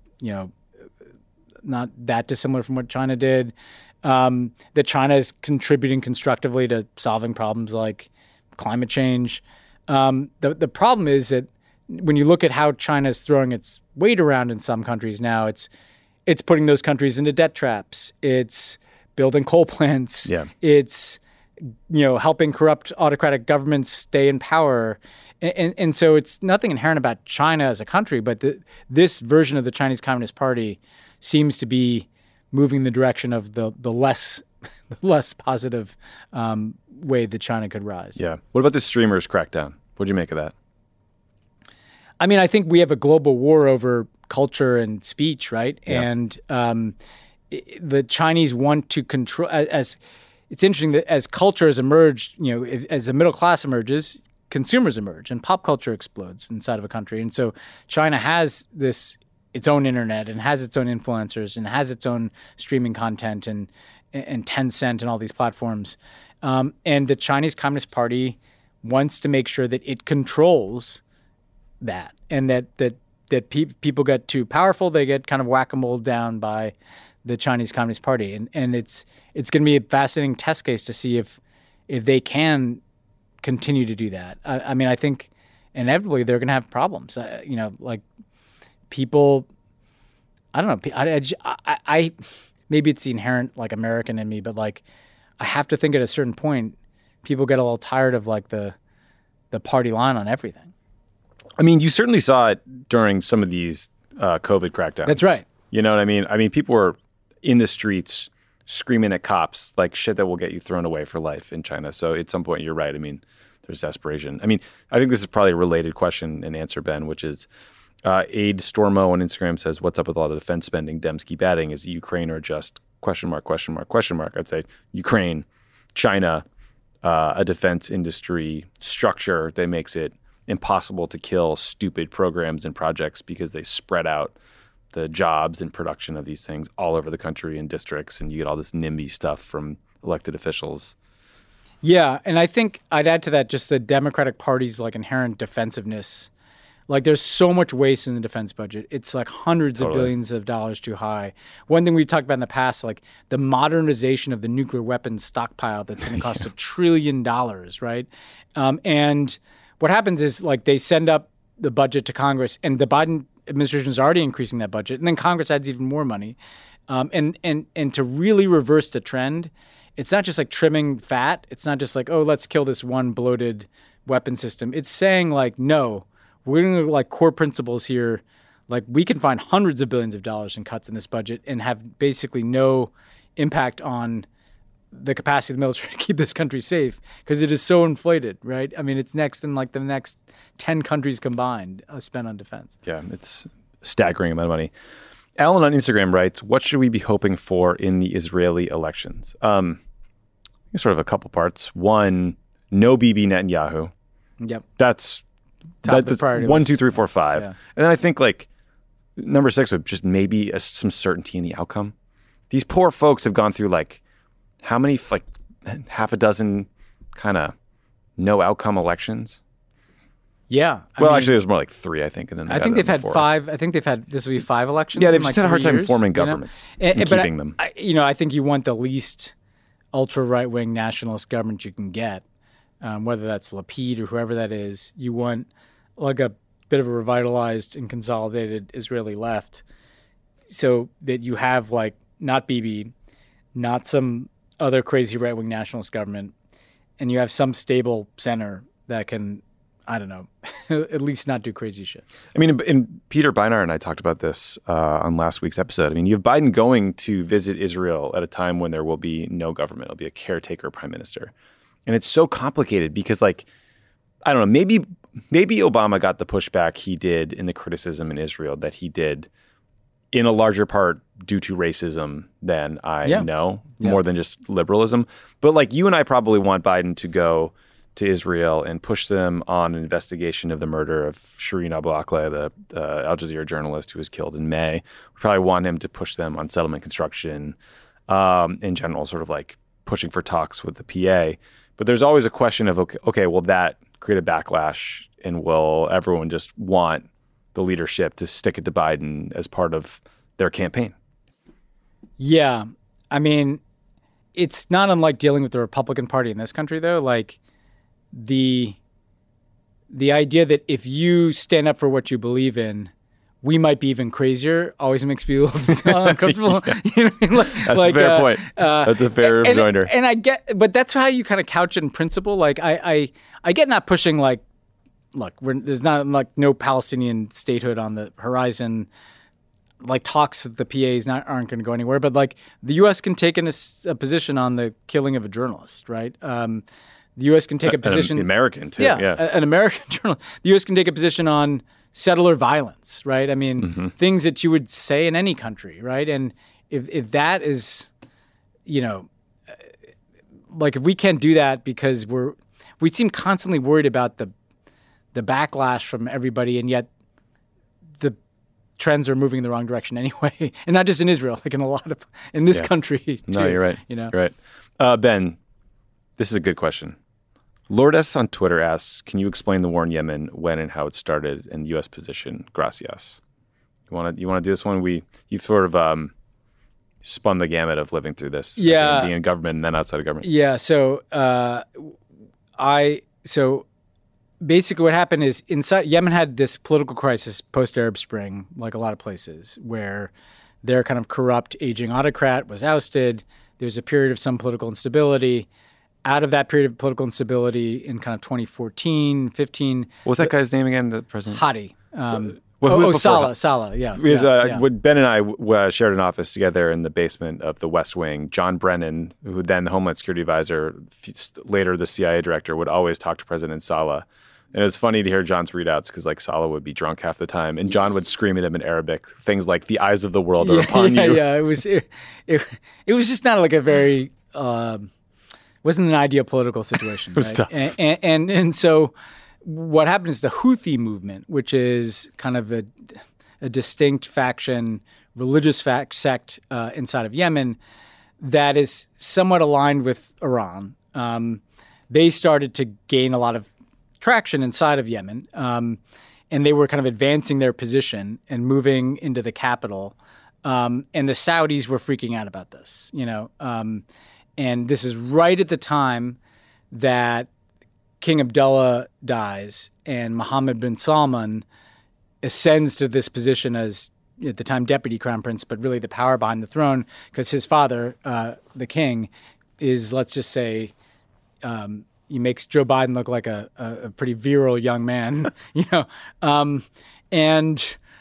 not that dissimilar from what China did. That China is contributing constructively to solving problems like climate change. The problem is that when you look at how China is throwing its weight around in some countries now, it's putting those countries into debt traps. It's building coal plants. Yeah. It's helping corrupt autocratic governments stay in power. And so it's nothing inherent about China as a country, but this version of the Chinese Communist Party seems to be moving in the direction of the less positive way that China could rise. Yeah. What about the streamers crackdown? What do you make of that? I mean, I think we have a global war over culture and speech, right? Yeah. And the Chinese want to control. As it's interesting that as culture has emerged, as the middle class emerges, consumers emerge, and pop culture explodes inside of a country. And so China has its own internet and has its own influencers and has its own streaming content and Tencent and all these platforms. And the Chinese Communist Party wants to make sure that it controls that, and that people get too powerful, they get kind of whack-a-mole down by the Chinese Communist Party. And it's going to be a fascinating test case to see if they can continue to do that. I mean, I think inevitably they're going to have problems. Like people, I don't know. I maybe it's the inherent like American in me, but like I have to think at a certain point, people get a little tired of like the party line on everything. I mean, you certainly saw it during some of these COVID crackdowns. That's right. You know what I mean? I mean, people were in the streets screaming at cops like shit that will get you thrown away for life in China. So at some point, you're right. I mean, there's desperation. I mean, I think this is probably a related question and answer, Ben, which is Aid Stormo on Instagram says, what's up with all the defense spending Dems keep adding? Is it Ukraine or just ? I'd say Ukraine, China, a defense industry structure that makes it impossible to kill stupid programs and projects because they spread out the jobs and production of these things all over the country in districts, and you get all this NIMBY stuff from elected officials. Yeah, and I think I'd add to that just the Democratic Party's like inherent defensiveness. Like there's so much waste in the defense budget. It's like hundreds of billions of dollars too high. One thing we've talked about in the past, like the modernization of the nuclear weapons stockpile that's going to cost $1 trillion, right? And what happens is like they send up the budget to Congress, and the Biden administration is already increasing that budget, and then Congress adds even more money. And to really reverse the trend, it's not just like trimming fat. It's not just like, oh, let's kill this one bloated weapon system. It's saying like, no, we're going to like core principles here. Like we can find hundreds of billions of dollars in cuts in this budget and have basically no impact on the capacity of the military to keep this country safe because it is so inflated, right? I mean, it's next in like the next 10 countries combined spent on defense. Yeah, it's a staggering amount of money. Alan on Instagram writes, what should we be hoping for in the Israeli elections? Sort of a couple parts. One, no Bibi Netanyahu. Yep. That's top of the priority 1, list. 2, 3, 4, 5. Yeah. And then I think like number 6 would just maybe some certainty in the outcome. These poor folks have gone through like how many, like half a dozen kind of no outcome elections? Yeah. Actually, there's more like 3, I think. And then I think they've had 5. I think they've had, this will be 5 elections. Yeah, they've in just like had a hard 3 time years, forming governments and keeping them. I think you want the least ultra right-wing nationalist government you can get, whether that's Lapid or whoever that is. You want like a bit of a revitalized and consolidated Israeli left so that you have like not Bibi, not some other crazy right-wing nationalist government, and you have some stable center that can, I don't know, at least not do crazy shit. I mean, and Peter Beinart and I talked about this on last week's episode. I mean, you have Biden going to visit Israel at a time when there will be no government. It'll be a caretaker prime minister. And it's so complicated because, like, I don't know, maybe Obama got the pushback he did in the criticism in Israel that he did in a larger part due to racism than I know, more than just liberalism. But like you and I probably want Biden to go to Israel and push them on an investigation of the murder of Shireen Abu Akleh, the Al Jazeera journalist who was killed in May. We probably want him to push them on settlement construction in general, sort of like pushing for talks with the PA. But there's always a question of, okay, will that create a backlash, and will everyone just want the leadership to stick it to Biden as part of their campaign? Yeah. I mean, it's not unlike dealing with the Republican Party in this country, though. Like, the idea that if you stand up for what you believe in, we might be even crazier always makes me a little uncomfortable. Yeah. You know what I mean? That's a fair point. That's a fair rejoinder. And I get, but that's how you kind of couch it in principle. Like I get not pushing like, look, there's not like no Palestinian statehood on the horizon. Like talks with the PAs aren't going to go anywhere. But like the U.S. can take a position on the killing of a journalist, right? The U.S. can take a position. An American too. Yeah. An American journalist. The U.S. can take a position on settler violence, right? I mean, things that you would say in any country, right? And if that is, you know, like if we can't do that because we seem constantly worried about the backlash from everybody, and yet the trends are moving in the wrong direction anyway, and not just in Israel, like in this country too. No, you're right. You know, you're right. Ben, this is a good question. Lord S on Twitter asks, can you explain the war in Yemen, when and how it started, and U.S. position? Gracias. You want to do this one? You've sort of spun the gamut of living through this. Yeah. Being in government and then outside of government. Yeah. So so basically what happened is Yemen had this political crisis post-Arab Spring, like a lot of places, where their kind of corrupt, aging autocrat was ousted. There was a period of some political instability. Out of that period of political instability in kind of 2014, 15. What was that guy's name again, the president? Hadi. Saleh, yeah. When Ben and I shared an office together in the basement of the West Wing, John Brennan, who then the Homeland Security Advisor, later the CIA director, would always talk to President Saleh. And it was funny to hear John's readouts because like Saleh would be drunk half the time, and John would scream at him in Arabic, things like "the eyes of the world are upon you." Yeah, it was just not like a very wasn't an ideal political situation. It was right? tough. And so what happened is the Houthi movement, which is kind of a distinct faction, religious sect inside of Yemen that is somewhat aligned with Iran. They started to gain a lot of traction inside of Yemen, and they were kind of advancing their position and moving into the capital. And the Saudis were freaking out about this, you know. And this is right at the time that King Abdullah dies and Mohammed bin Salman ascends to this position as, at the time, deputy crown prince, but really the power behind the throne, because his father, the king, is, let's just say, he makes Joe Biden look like a pretty virile young man, you know. And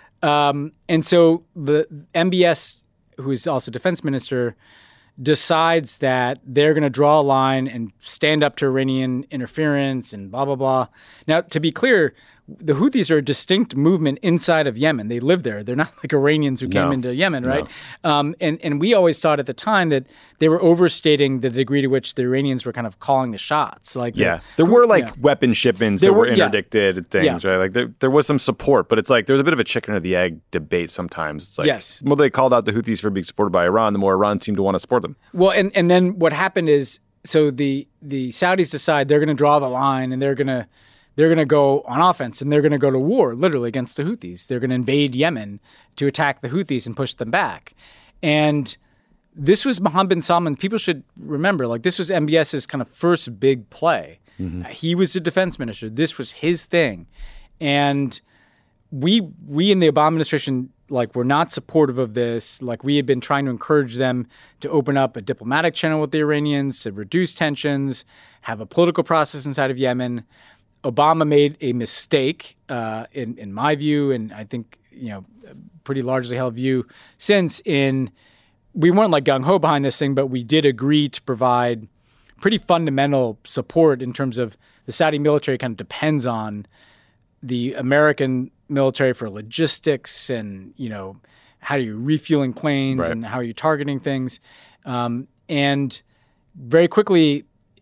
so the MBS, who is also defense minister, decides that they're going to draw a line and stand up to Iranian interference and blah, blah, blah. Now, to be clear, the Houthis are a distinct movement inside of Yemen. They live there. They're not like Iranians who came into Yemen, right? No. And we always thought at the time that they were overstating the degree to which the Iranians were kind of calling the shots. Like, there were weapon shipments that were interdicted and things, right? Like there was some support, but it's like there was a bit of a chicken or the egg debate sometimes. It's like, the more they called out the Houthis for being supported by Iran, the more Iran seemed to want to support them. Well, and then what happened is, so the Saudis decide they're going to draw the line, and they're going to go on offense, and they're going to go to war, literally, against the Houthis. They're going to invade Yemen to attack the Houthis and push them back. And this was Mohammed bin Salman. People should remember, like, this was MBS's kind of first big play. Mm-hmm. He was the defense minister. This was his thing. And we in the Obama administration, like, were not supportive of this. Like, we had been trying to encourage them to open up a diplomatic channel with the Iranians, to reduce tensions, have a political process inside of Yemen. Obama made a mistake, in my view, and I think, you know, pretty largely held view since, we weren't like gung-ho behind this thing, but we did agree to provide pretty fundamental support in terms of the Saudi military kind of depends on the American military for logistics and, you know, how are you refueling planes and how are you targeting things. And very quickly,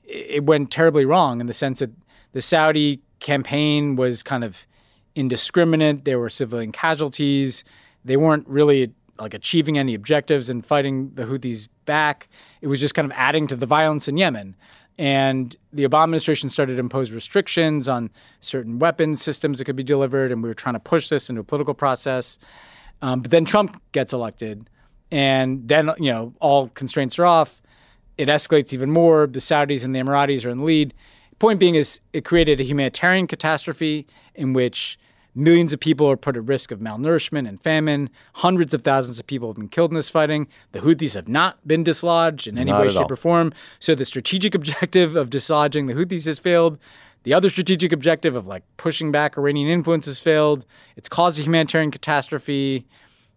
it went terribly wrong in the sense that the Saudi campaign was kind of indiscriminate. There were civilian casualties. They weren't really like achieving any objectives in fighting the Houthis back. It was just kind of adding to the violence in Yemen. And the Obama administration started to impose restrictions on certain weapons systems that could be delivered, and we were trying to push this into a political process. But then Trump gets elected, and then, all constraints are off. It escalates even more. The Saudis and the Emiratis are in the lead. Point being is it created a humanitarian catastrophe in which millions of people are put at risk of malnourishment and famine. Hundreds of thousands of people have been killed in this fighting. The Houthis have not been dislodged in any way, shape, or form. So the strategic objective of dislodging the Houthis has failed. The other strategic objective of pushing back Iranian influence has failed. It's caused a humanitarian catastrophe.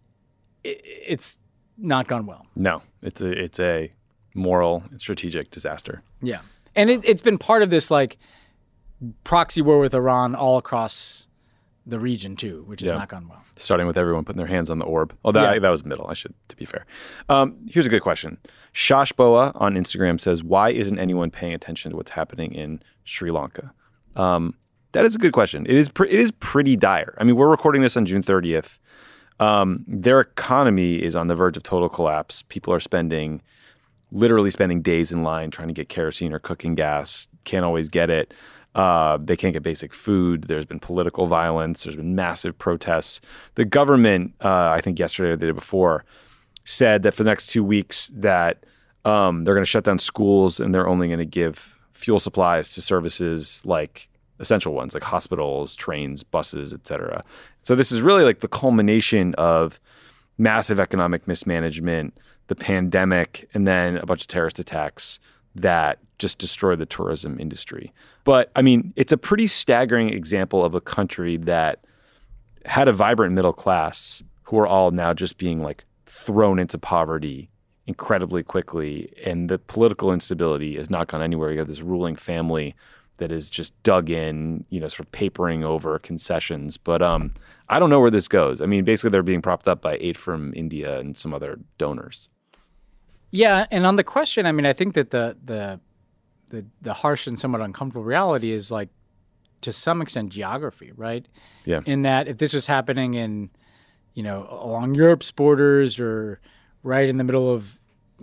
It's not gone well. No, it's a moral and strategic disaster. Yeah. And it's been part of this proxy war with Iran all across the region too, which has not gone well. Starting with everyone putting their hands on the orb. Oh, that was middle. To be fair. Here's a good question. Shosh Boa on Instagram says, why isn't anyone paying attention to what's happening in Sri Lanka? That is a good question. It is pretty dire. I mean, we're recording this on June 30th. Their economy is on the verge of total collapse. People are literally spending days in line trying to get kerosene or cooking gas. Can't always get it. They can't get basic food. There's been political violence. There's been massive protests. The government, I think yesterday or the day before, said that for the next 2 weeks that they're going to shut down schools and they're only going to give fuel supplies to services like essential ones, like hospitals, trains, buses, et cetera. So this is really the culmination of massive economic mismanagement, the pandemic, and then a bunch of terrorist attacks that just destroyed the tourism industry. But I mean, it's a pretty staggering example of a country that had a vibrant middle class who are all now just being thrown into poverty incredibly quickly. And the political instability has not gone anywhere. You have this ruling family that is just dug in, sort of papering over concessions. But I don't know where this goes. I mean, basically they're being propped up by aid from India and some other donors. Yeah, and on the question, I mean, I think that the harsh and somewhat uncomfortable reality is to some extent geography, right? Yeah. In that if this was happening in, along Europe's borders or right in the middle of,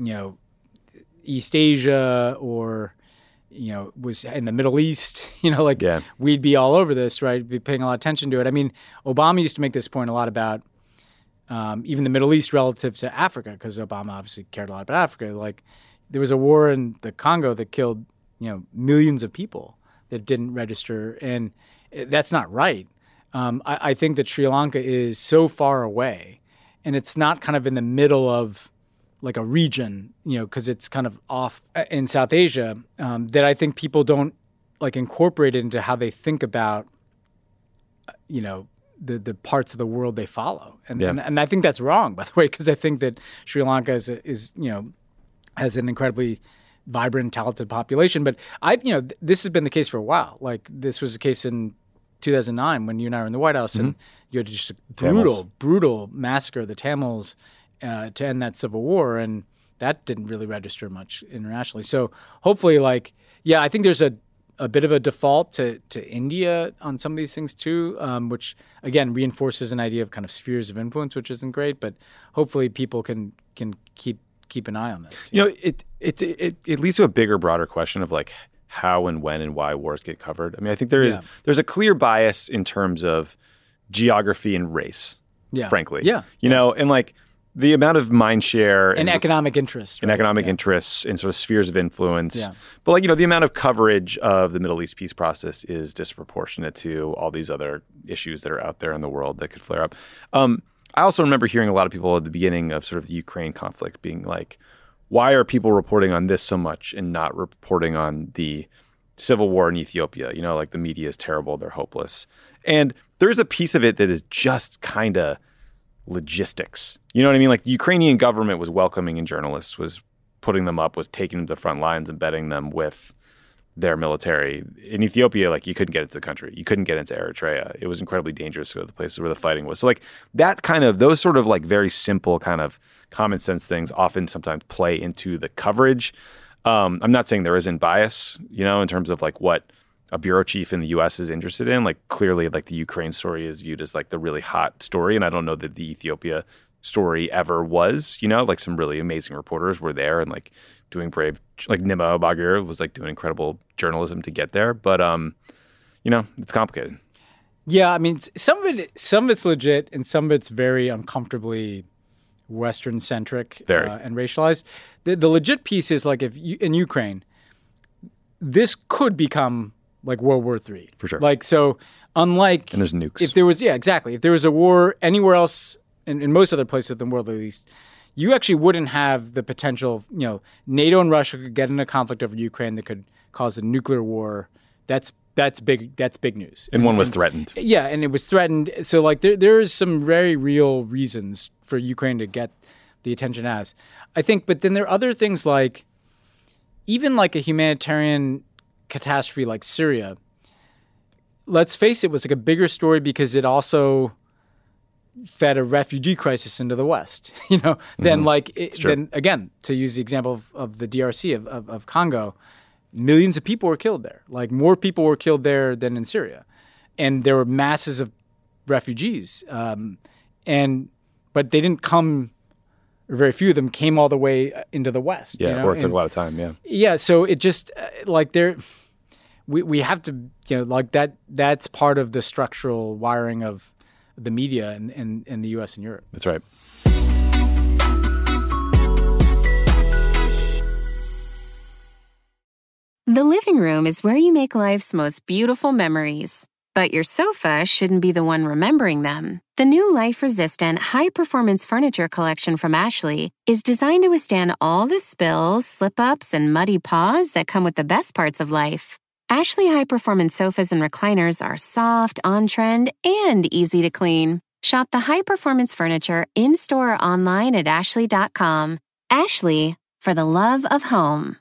East Asia or, was in the Middle East, we'd be all over this, right? Be paying a lot of attention to it. I mean, Obama used to make this point a lot about even the Middle East relative to Africa, because Obama obviously cared a lot about Africa. There was a war in the Congo that killed, millions of people that didn't register, and that's not right. I think that Sri Lanka is so far away, and it's not kind of in the middle of a region, because it's kind of off in South Asia, that I think people don't incorporate it into how they think about, the parts of the world they follow. And I think that's wrong, by the way, because I think that Sri Lanka is has an incredibly vibrant, talented population. But this has been the case for a while. This was the case in 2009 when you and I were in the White House, and you had just a brutal massacre of the Tamils to end that civil war, and that didn't really register much internationally. So hopefully, I think there's a bit of a default to India on some of these things too, which again reinforces an idea of kind of spheres of influence, which isn't great. But hopefully, people can keep an eye on this. It leads to a bigger, broader question of how and when and why wars get covered. I mean, I think there's a clear bias in terms of geography and race. Yeah. Frankly. Yeah. And the amount of mind share and economic interests. And economic interests in sort of spheres of influence. Yeah. But the amount of coverage of the Middle East peace process is disproportionate to all these other issues that are out there in the world that could flare up. I also remember hearing a lot of people at the beginning of sort of the Ukraine conflict being why are people reporting on this so much and not reporting on the civil war in Ethiopia? The media is terrible. They're hopeless. And there's a piece of it that is just kind of logistics. You know what I mean? The Ukrainian government was welcoming in journalists, was putting them up, was taking them to the front lines, embedding them with their military. In Ethiopia, you couldn't get into the country. You couldn't get into Eritrea. It was incredibly dangerous to go to the places where the fighting was. So that kind of, those sort of very simple kind of common sense things often sometimes play into the coverage. I'm not saying there isn't bias, in terms of like what a bureau chief in the U.S. is interested in. Like clearly, like the Ukraine story is viewed as like the really hot story, and I don't know that the Ethiopia story ever was. Like some really amazing reporters were there and like doing brave, like Nima Bagir was like doing incredible journalism to get there. But it's complicated. Yeah, I mean, some of it's legit, and some of it's very uncomfortably Western centric and racialized. The legit piece is like in Ukraine, this could become like World War III. For sure. Like, so unlike... And there's nukes. If there was, exactly. If there was a war anywhere else, in most other places in the world at least, you actually wouldn't have the potential, NATO and Russia could get in a conflict over Ukraine that could cause a nuclear war. That's big. That's big news. And one was threatened. Yeah, and it was threatened. So like there is some very real reasons for Ukraine to get the attention it has. I think, but then there are other things like even like a humanitarian catastrophe like Syria. Let's face it, was like a bigger story because it also fed a refugee crisis into the West. Then then again, to use the example of the DRC of Congo. Millions of people were killed there. Like more people were killed there than in Syria, and there were masses of refugees. But they didn't come. Or very few of them came all the way into the West. Yeah, or it took a lot of time. Yeah. Yeah. So it just like we have to like that. That's part of the structural wiring of the media in the U.S. and Europe. That's right. The living room is where you make life's most beautiful memories. But your sofa shouldn't be the one remembering them. The new life-resistant, high-performance furniture collection from Ashley is designed to withstand all the spills, slip-ups, and muddy paws that come with the best parts of life. Ashley high-performance sofas and recliners are soft, on-trend, and easy to clean. Shop the high-performance furniture in-store or online at ashley.com. Ashley, for the love of home.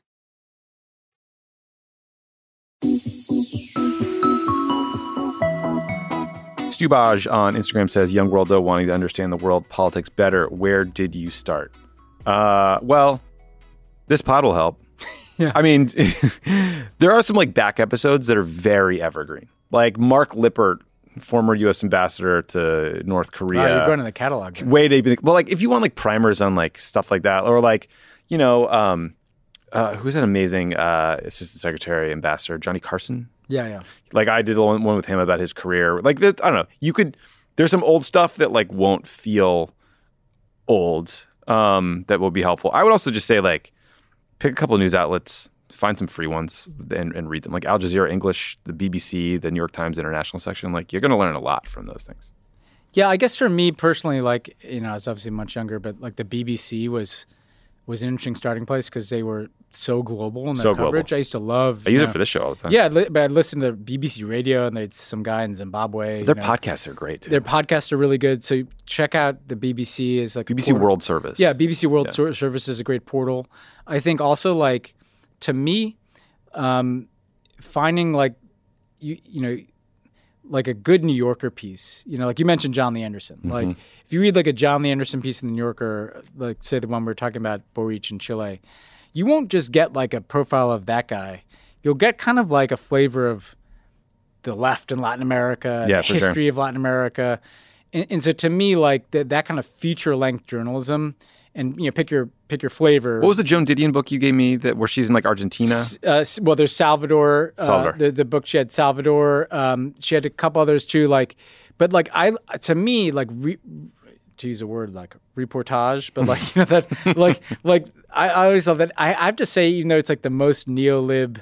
Stubaj on Instagram says, Young Worldo wanting to understand the world politics better. Where did you start? Well, this pod will help. Yeah. I mean, there are some like back episodes that are very evergreen. Like Mark Lippert, former U.S. ambassador to North Korea. Wow, you're going to the catalog. Well, like if you want like primers on like stuff like that, or like, who's that amazing assistant secretary ambassador, Johnny Carson? Yeah. Like I did one with him about his career. Like I don't know. There's some old stuff that like won't feel old that will be helpful. I would also just say like pick a couple of news outlets, find some free ones and read them. Like Al Jazeera English, the BBC, the New York Times International section. Like you're going to learn a lot from those things. Yeah, I guess for me personally, like, I was obviously much younger, but like the BBC was an interesting starting place because they were so global in their coverage. I used to love... I use it for this show all the time. Yeah, but I'd listen to BBC Radio, and there's some guy in Zimbabwe. Their podcasts are great, too. Their podcasts are really good. So check out the BBC. Is like BBC World Service. Yeah, BBC World Service is a great portal. I think also, like, to me, finding, like, like a good New Yorker piece, like you mentioned John Lee Anderson. Mm-hmm. Like if you read like a John Lee Anderson piece in the New Yorker, like say the one we're talking about, Boric in Chile, you won't just get like a profile of that guy. You'll get kind of like a flavor of the left in Latin America, the history of Latin America. And so to me, like that kind of feature-length journalism, and pick your flavor. What was the Joan Didion book you gave me where she's in like Argentina? Well, there's Salvador. The book she had Salvador. She had a couple others too. But to me, to use a word like reportage, but that I always love that. I have to say, even though it's like the most neo-lib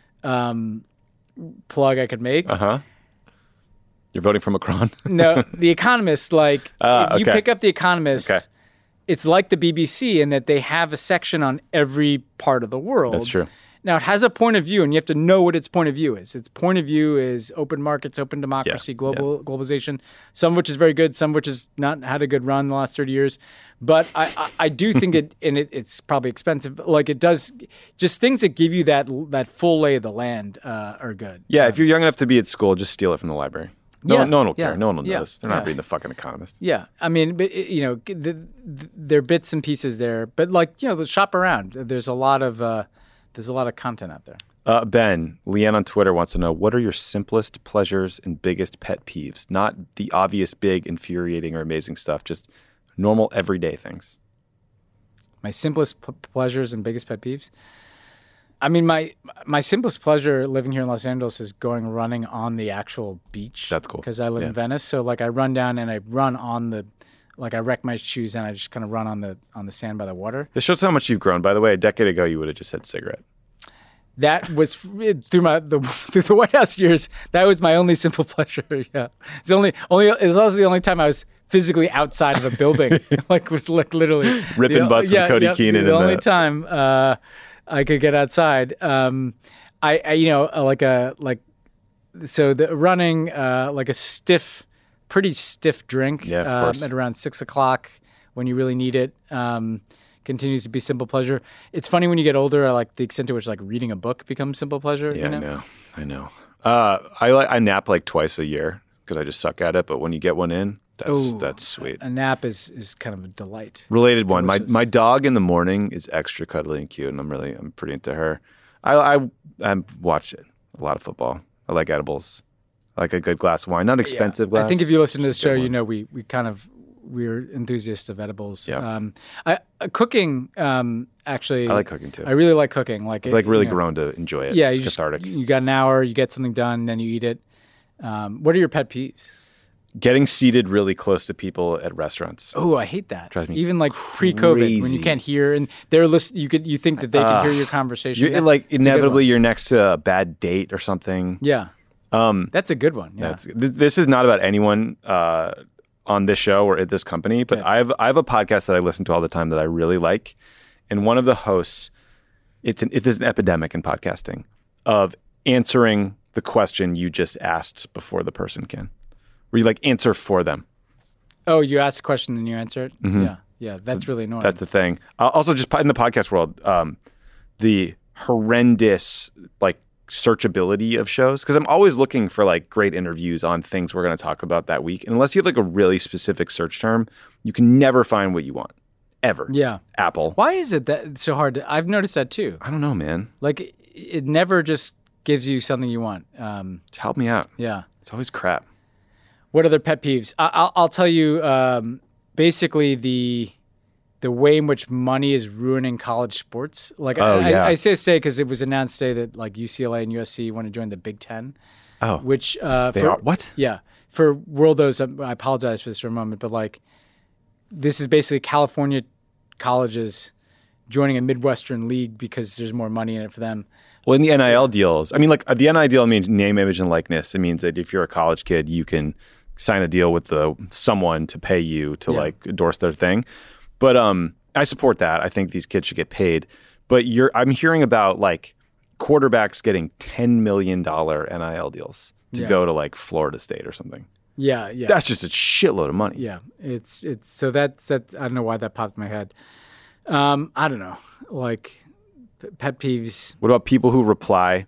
plug I could make. You're voting for Macron? No, The Economist. If you pick up The Economist. Okay. It's like the BBC in that they have a section on every part of the world. That's true. Now, it has a point of view, and you have to know what its point of view is. Its point of view is open markets, open democracy, globalization, some of which is very good, some of which has not had a good run in the last 30 years. But I do think it's probably expensive. Like it does, just things that give you that full lay of the land are good. Yeah, if you're young enough to be at school, just steal it from the library. No one will care. No one will notice. They're not reading the fucking Economist. Yeah. I mean, but, there are bits and pieces there. But, shop around. There's a lot of There's a lot of content out there. Ben, Leanne on Twitter wants to know, what are your simplest pleasures and biggest pet peeves? Not the obvious, big, infuriating, or amazing stuff, just normal, everyday things. My simplest pleasures and biggest pet peeves? I mean, my simplest pleasure living here in Los Angeles is going running on the actual beach. That's cool. Because I live in Venice. So, like, I run down and I run on the... Like, I wreck my shoes and I just kind of run on the sand by the water. This shows how much you've grown. By the way, a decade ago, you would have just said cigarette. That was through the White House years. That was my only simple pleasure. Yeah, it's it was also the only time I was physically outside of a building. Like, was like literally ripping butts with Cody Keenan. The only time I could get outside. So the running like a pretty stiff drink. Yeah, of course. At around 6 o'clock when you really need it. Continues to be simple pleasure. It's funny when you get older, like the extent to which like reading a book becomes simple pleasure. Yeah, you know? I know. I nap like twice a year because I just suck at it. But when you get one in, that's sweet. A nap is kind of a delight. Related one. My dog in the morning is extra cuddly and cute, and I'm pretty into her. I watch a lot of football. I like edibles. I like a good glass of wine, not expensive glass. I think if you listen to this show, you know we're enthusiasts of edibles. Yeah. Cooking, actually. I like cooking too. I really like cooking. Like really grown to enjoy it. Yeah, it's cathartic. You got an hour, you get something done, then you eat it. What are your pet peeves? Getting seated really close to people at restaurants. Oh, I hate that. Drives me even like pre-COVID when you can't hear and they're listening. You think that they can hear your conversation. Inevitably you're next to a bad date or something. Yeah. That's a good one. Yeah. This is not about anyone on this show or at this company, but I have a podcast that I listen to all the time that I really like, and one of the hosts, it is an epidemic in podcasting of answering the question you just asked before the person can, where you like answer for them. Oh, you ask a question and you answer it. Mm-hmm. Yeah, that's really annoying. That's the thing. Also, just in the podcast world, the horrendous like searchability of shows, because I'm always looking for like great interviews on things we're going to talk about that week, and unless you have like a really specific search term, you can never find what you want ever. Yeah. Apple. Why is it that it's so hard I've noticed that too. I don't know, man. Like it never just gives you something you want. Just help me out. Yeah, it's always crap. What other pet peeves? I'll tell you basically the way in which money is ruining college sports. Like, I say because it was announced today that like UCLA and USC want to join the Big Ten. Oh, which they are what? Yeah, for Worldos, I apologize for this for a moment, but like this is basically California colleges joining a Midwestern league because there's more money in it for them. Well, in the NIL deals, I mean, like the NIL deal means name, image, and likeness. It means that if you're a college kid, you can sign a deal with someone to pay you to like endorse their thing. But I support that. I think these kids should get paid. But I'm hearing about like quarterbacks getting $10 million NIL deals to go to like Florida State or something. Yeah. That's just a shitload of money. Yeah, it's so that's I don't know why that popped in my head. I don't know, like pet peeves. What about people who reply?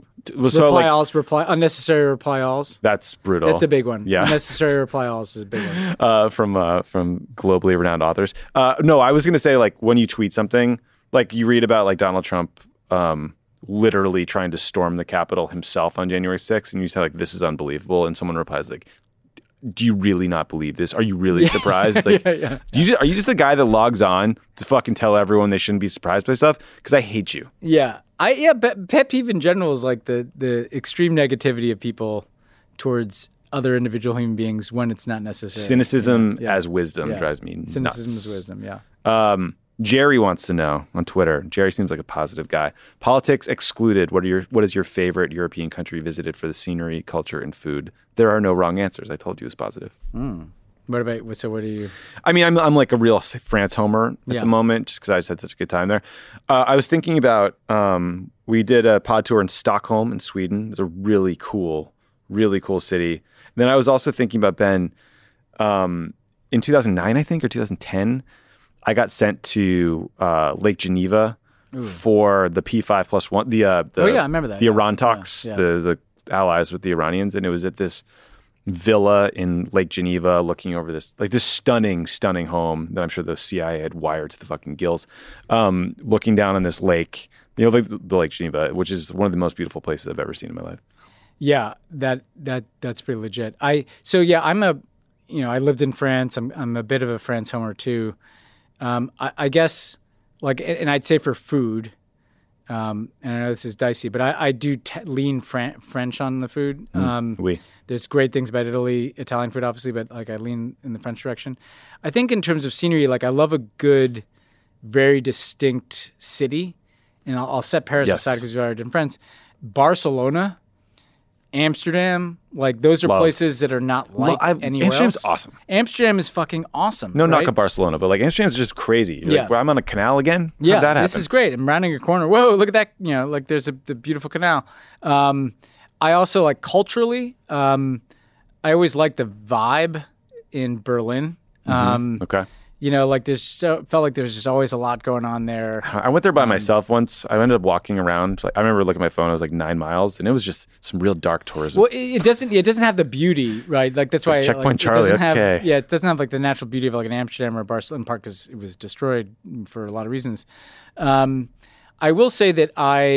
Unnecessary reply alls. That's brutal. That's a big one. Yeah. Unnecessary reply alls is a big one. From globally renowned authors. No, I was going to say like when you tweet something, like you read about like Donald Trump literally trying to storm the Capitol himself on January 6th, and you say like, this is unbelievable. And someone replies like, do you really not believe this? Are you really surprised? Like, are you just the guy that logs on to fucking tell everyone they shouldn't be surprised by stuff? Because I hate you. Yeah. Pet peeve in general is like the extreme negativity of people towards other individual human beings when it's not necessary. Cynicism as wisdom drives me nuts. Cynicism as wisdom, yeah. Jerry wants to know on Twitter. Jerry seems like a positive guy. Politics excluded. What is your favorite European country visited for the scenery, culture, and food? There are no wrong answers. I told you it was positive. What are you? I mean, I'm like a real France homer at the moment, just because I just had such a good time there. I was thinking about we did a pod tour in Stockholm in Sweden. It's a really cool city. And then I was also thinking about Ben in 2009, I think, or 2010. I got sent to Lake Geneva for the P5+1. I remember that. The Iran talks, the allies with the Iranians, and it was at this villa in Lake Geneva, looking over this stunning home that I'm sure the CIA had wired to the fucking gills, looking down on this lake, like the Lake Geneva, which is one of the most beautiful places I've ever seen in my life. Yeah, that's pretty legit. I lived in France. I'm a bit of a France homer too. I guess and I'd say for food, and I know this is dicey, but I do lean French on the food. Oui. There's great things about Italy, Italian food, obviously, but I lean in the French direction. I think in terms of scenery, I love a good, very distinct city, and I'll set Paris aside because we are in France. Barcelona, Amsterdam, those are places that are not anywhere Amsterdam's else. Awesome. Amsterdam is fucking awesome. No right? knock on Barcelona, but Amsterdam's just crazy. You're I'm on a canal again? Yeah, how'd that happen? This is great. I'm rounding a corner. Whoa, look at that. There's the beautiful canal. I also culturally, I always like the vibe in Berlin. Okay. Felt like there's just always a lot going on there. I went there by myself once. I ended up walking around. I remember looking at my phone. It was 9 miles, and it was just some real dark tourism. Well, it doesn't have the beauty, right? That's why Checkpoint Charlie. It doesn't have the natural beauty of an Amsterdam or Barcelona Park because it was destroyed for a lot of reasons. I will say that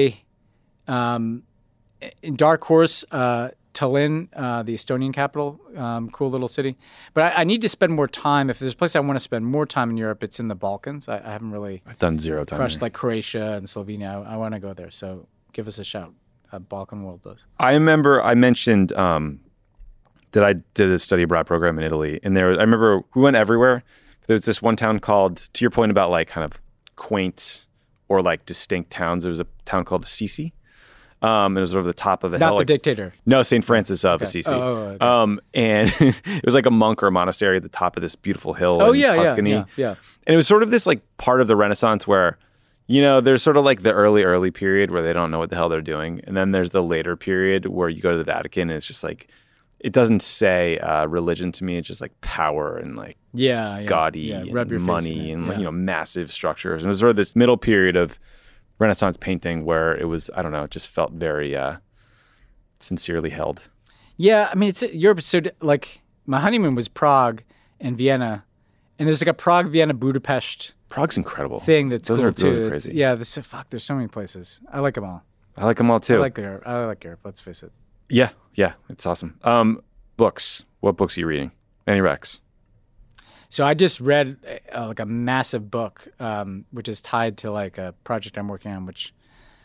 in Dark Horse, Tallinn, the Estonian capital, cool little city. But I need to spend more time. If there's a place I want to spend more time in Europe, it's in the Balkans. I haven't really done zero time crushed Croatia and Slovenia. I want to go there. So give us a shout. Balkan World does. I remember I mentioned that I did a study abroad program in Italy, and I remember we went everywhere. There was this one town called, to your point about kind of quaint or distinct towns. There was a town called Assisi. It was over the top of a hill. Not the dictator. No, St. Francis of Assisi. Okay. And it was a monk or a monastery at the top of this beautiful hill in Tuscany. Yeah. And it was sort of this part of the Renaissance where, there's sort of the early period where they don't know what the hell they're doing. And then there's the later period where you go to the Vatican and it's just it doesn't say religion to me. It's just power and gaudy and money and massive structures. And it was sort of this middle period of Renaissance painting where it was, I don't know, it just felt very sincerely held. Yeah, I mean, it's Europe is so my honeymoon was Prague and Vienna, and there's a Prague, Vienna, Budapest. Prague's incredible. Thing that's those cool are too. Crazy. There's so many places. I like them all. I like them all too. I like Europe. Let's face it. Yeah, it's awesome. Books. What books are you reading? Any recs? So I just read a massive book, which is tied to a project I'm working on, which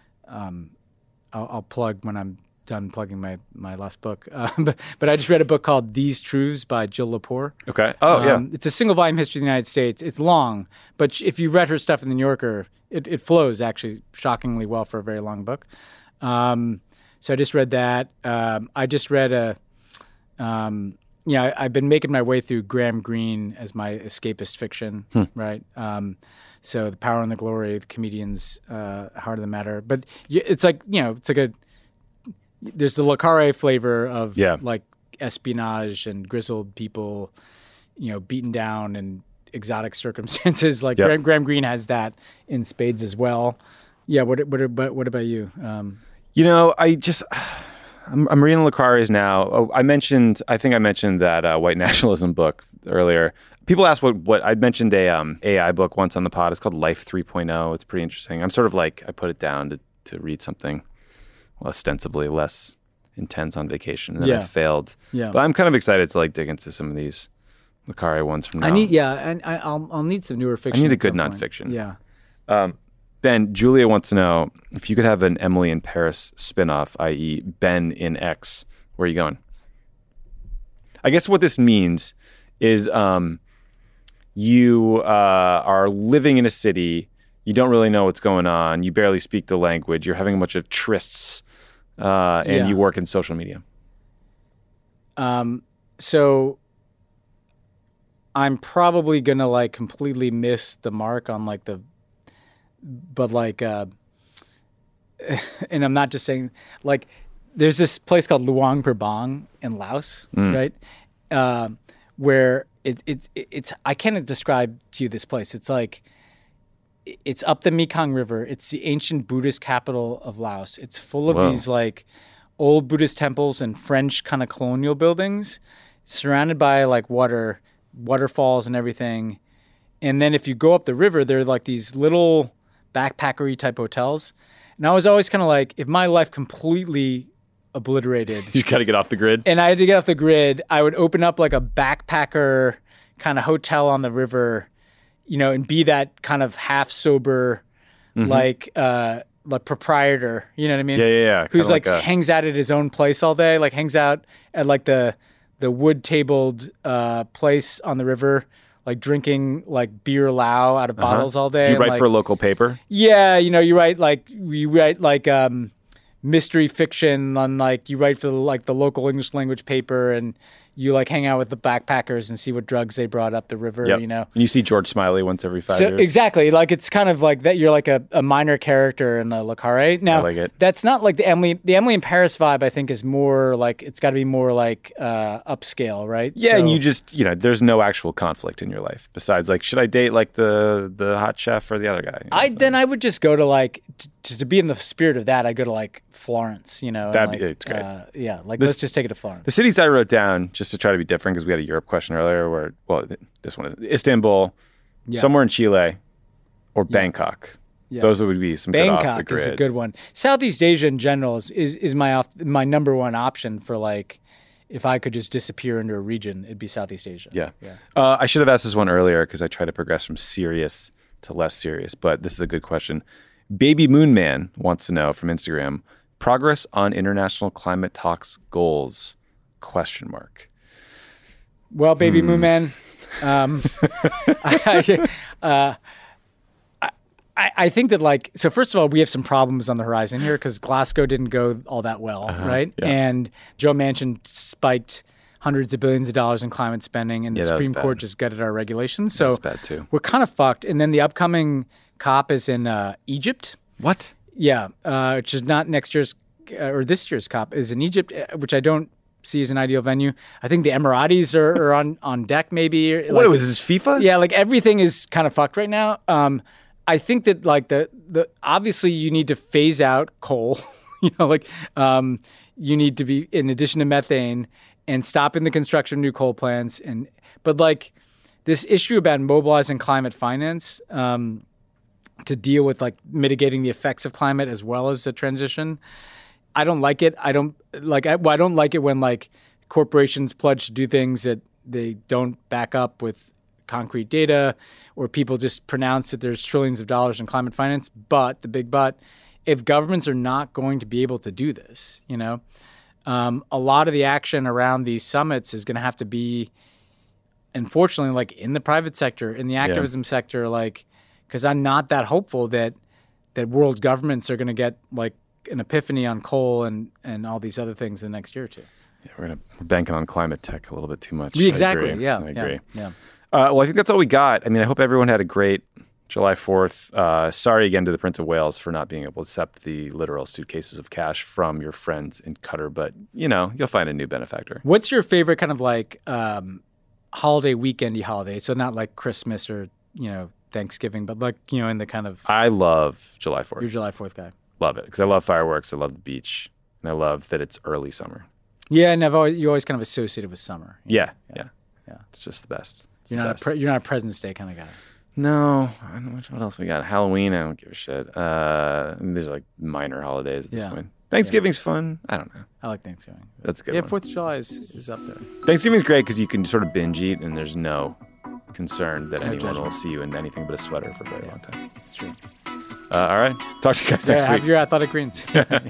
I'll plug when I'm done plugging my last book. But I just read a book called These Truths by Jill Lepore. Okay. Oh, yeah. It's a single volume history of the United States. It's long, but if you read her stuff in the New Yorker, it flows actually shockingly well for a very long book. So I just read that. I just read I've been making my way through Graham Greene as my escapist fiction, right? So The Power and the Glory, the comedian's Heart of the Matter. But it's there's the Le Carre flavor of espionage and grizzled people, beaten down in exotic circumstances. Graham Greene has that in spades as well. Yeah. What about you? I'm reading Le Carre's now. Oh, I think I mentioned that white nationalism book earlier. People ask what I mentioned a AI book once on the pod. It's called Life 3.0. It's pretty interesting. I'm sort of I put it down to read something ostensibly less intense on vacation, and then I failed. Yeah. But I'm kind of excited to dig into some of these Le Carre ones from now. I'll need some newer fiction. I need a good nonfiction. Yeah. Ben, Julia wants to know if you could have an Emily in Paris spinoff, i.e. Ben in X, where are you going? I guess what this means is you are living in a city, you don't really know what's going on, you barely speak the language, you're having a bunch of trysts, and you work in social media. So I'm probably going to completely miss the mark on and I'm not just saying, there's this place called Luang Prabang in Laos, right? Where it's I can't describe to you this place. It's it's up the Mekong River. It's the ancient Buddhist capital of Laos. It's full of these old Buddhist temples and French kind of colonial buildings, surrounded by like waterfalls and everything. And then if you go up the river, there are like these little backpackery type hotels. And I was always kind of like, if my life completely obliterated, You got to get off the grid. and I had to get off the grid, I would open up like a backpacker kind of hotel on the river, and be that kind of half sober, like proprietor, you know what I mean? Yeah. Who's Kinda like hangs out at his own place all day, like hangs out at like the wood tabled place on the river, like drinking like beer lao out of bottles all day. Do you and, write like, for a local paper? Yeah, you write like mystery fiction on like you write for the local English language paper, and you like hang out with the backpackers and see what drugs they brought up the river. Yep. And you see George Smiley once every 5 years. Exactly, like it's kind of like that. You're like a minor character in the Le Carré. Now, I like it. That's not like the Emily in Paris vibe. I think is more like it's got to be more like upscale, right? Yeah, So- and you just there's no actual conflict in your life besides like, should I date like the hot chef or the other guy? Then I would just go to like to be in the spirit of that. I'd go to like Florence, It's great. Let's just take it to Florence. The cities I wrote down just to try to be different, because we had a Europe question earlier where, this one is Istanbul, somewhere in Chile, or Bangkok. Yeah. Those would be some good off the Bangkok grid. is a good one. Southeast Asia in general is my number one option for like, if I could just disappear into a region, it'd be Southeast Asia. Yeah. I should have asked this one earlier because I try to progress from serious to less serious, but this is a good question. Baby Moon Man wants to know from Instagram, progress on international climate talks goals, ? Well, Baby Moon Man, I think that like, so first of all, we have some problems on the horizon here because Glasgow didn't go all that well, right? Yeah. And Joe Manchin spiked hundreds of billions of dollars in climate spending, and the that was Supreme bad. Court just gutted our regulations. So That's bad too. we're kind of fucked. And then the upcoming COP is in Egypt. What? Yeah, which is not next year's or this year's COP is in Egypt, which I don't see as an ideal venue. I think the Emiratis are on deck maybe. What was this, FIFA? Yeah, like everything is kind of fucked right now. I think that like the obviously you need to phase out coal. You need to be, in addition to methane, and stopping the construction of new coal plants. But like this issue about mobilizing climate finance to deal with like mitigating the effects of climate as well as the transition, I don't like it. I don't like it when like corporations pledge to do things that they don't back up with concrete data, or people just pronounce that there's trillions of dollars in climate finance. But the big but, if governments are not going to be able to do this, a lot of the action around these summits is going to have to be, unfortunately, like in the private sector, in the activism sector, like, because I'm not that hopeful that world governments are going to get like an epiphany on coal and all these other things in the next year or two. Yeah, we're banking on climate tech a little bit too much. Exactly. I agree. Yeah. I agree. Yeah. Well, I think that's all we got. I mean, I hope everyone had a great July 4th. Sorry again to the Prince of Wales for not being able to accept the literal suitcases of cash from your friends in Qatar, but you'll find a new benefactor. What's your favorite kind of like holiday, weekendy holiday? So not like Christmas or Thanksgiving, but like in the kind of. I love July 4th. You're a July 4th guy. Love it because I love fireworks. I love the beach, and I love that it's early summer. Yeah, and you always kind of associated with summer. Yeah. It's just the best. You're not a President's Day kind of guy. No, I don't know what else we got. Halloween, I don't give a shit. These are like minor holidays at this point. Thanksgiving's fun. I don't know. I like Thanksgiving. That's a good. Yeah, one. 4th of July is up there. Thanksgiving's great because you can sort of binge eat, and there's no concern that No anyone judgment. will see you in anything but a sweater for a very long time. That's true. All right, talk to you guys next week. Have your athletic greens.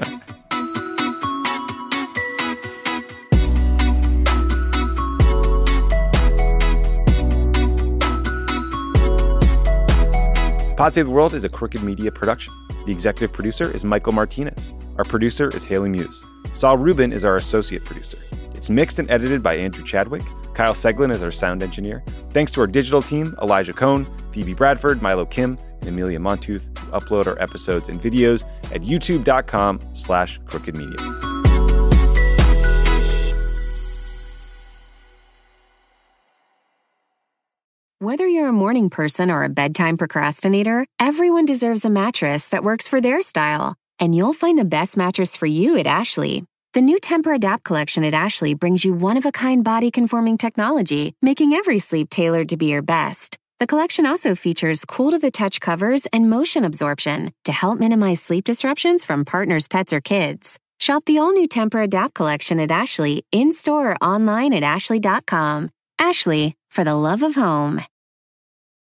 Pod Save the World is a Crooked Media production. The executive producer is Michael Martinez. Our producer is Haley Muse. Saul Rubin is our associate producer. It's mixed and edited by Andrew Chadwick. Kyle Seglin is our sound engineer. Thanks to our digital team, Elijah Cohn, Phoebe Bradford, Milo Kim, and Amelia Montooth, who upload our episodes and videos at youtube.com/crookedmedia. Whether you're a morning person or a bedtime procrastinator, everyone deserves a mattress that works for their style. And you'll find the best mattress for you at Ashley. The new Tempur-Adapt collection at Ashley brings you one-of-a-kind body-conforming technology, making every sleep tailored to be your best. The collection also features cool-to-the-touch covers and motion absorption to help minimize sleep disruptions from partners, pets, or kids. Shop the all-new Tempur-Adapt collection at Ashley, in-store or online at ashley.com. Ashley, for the love of home.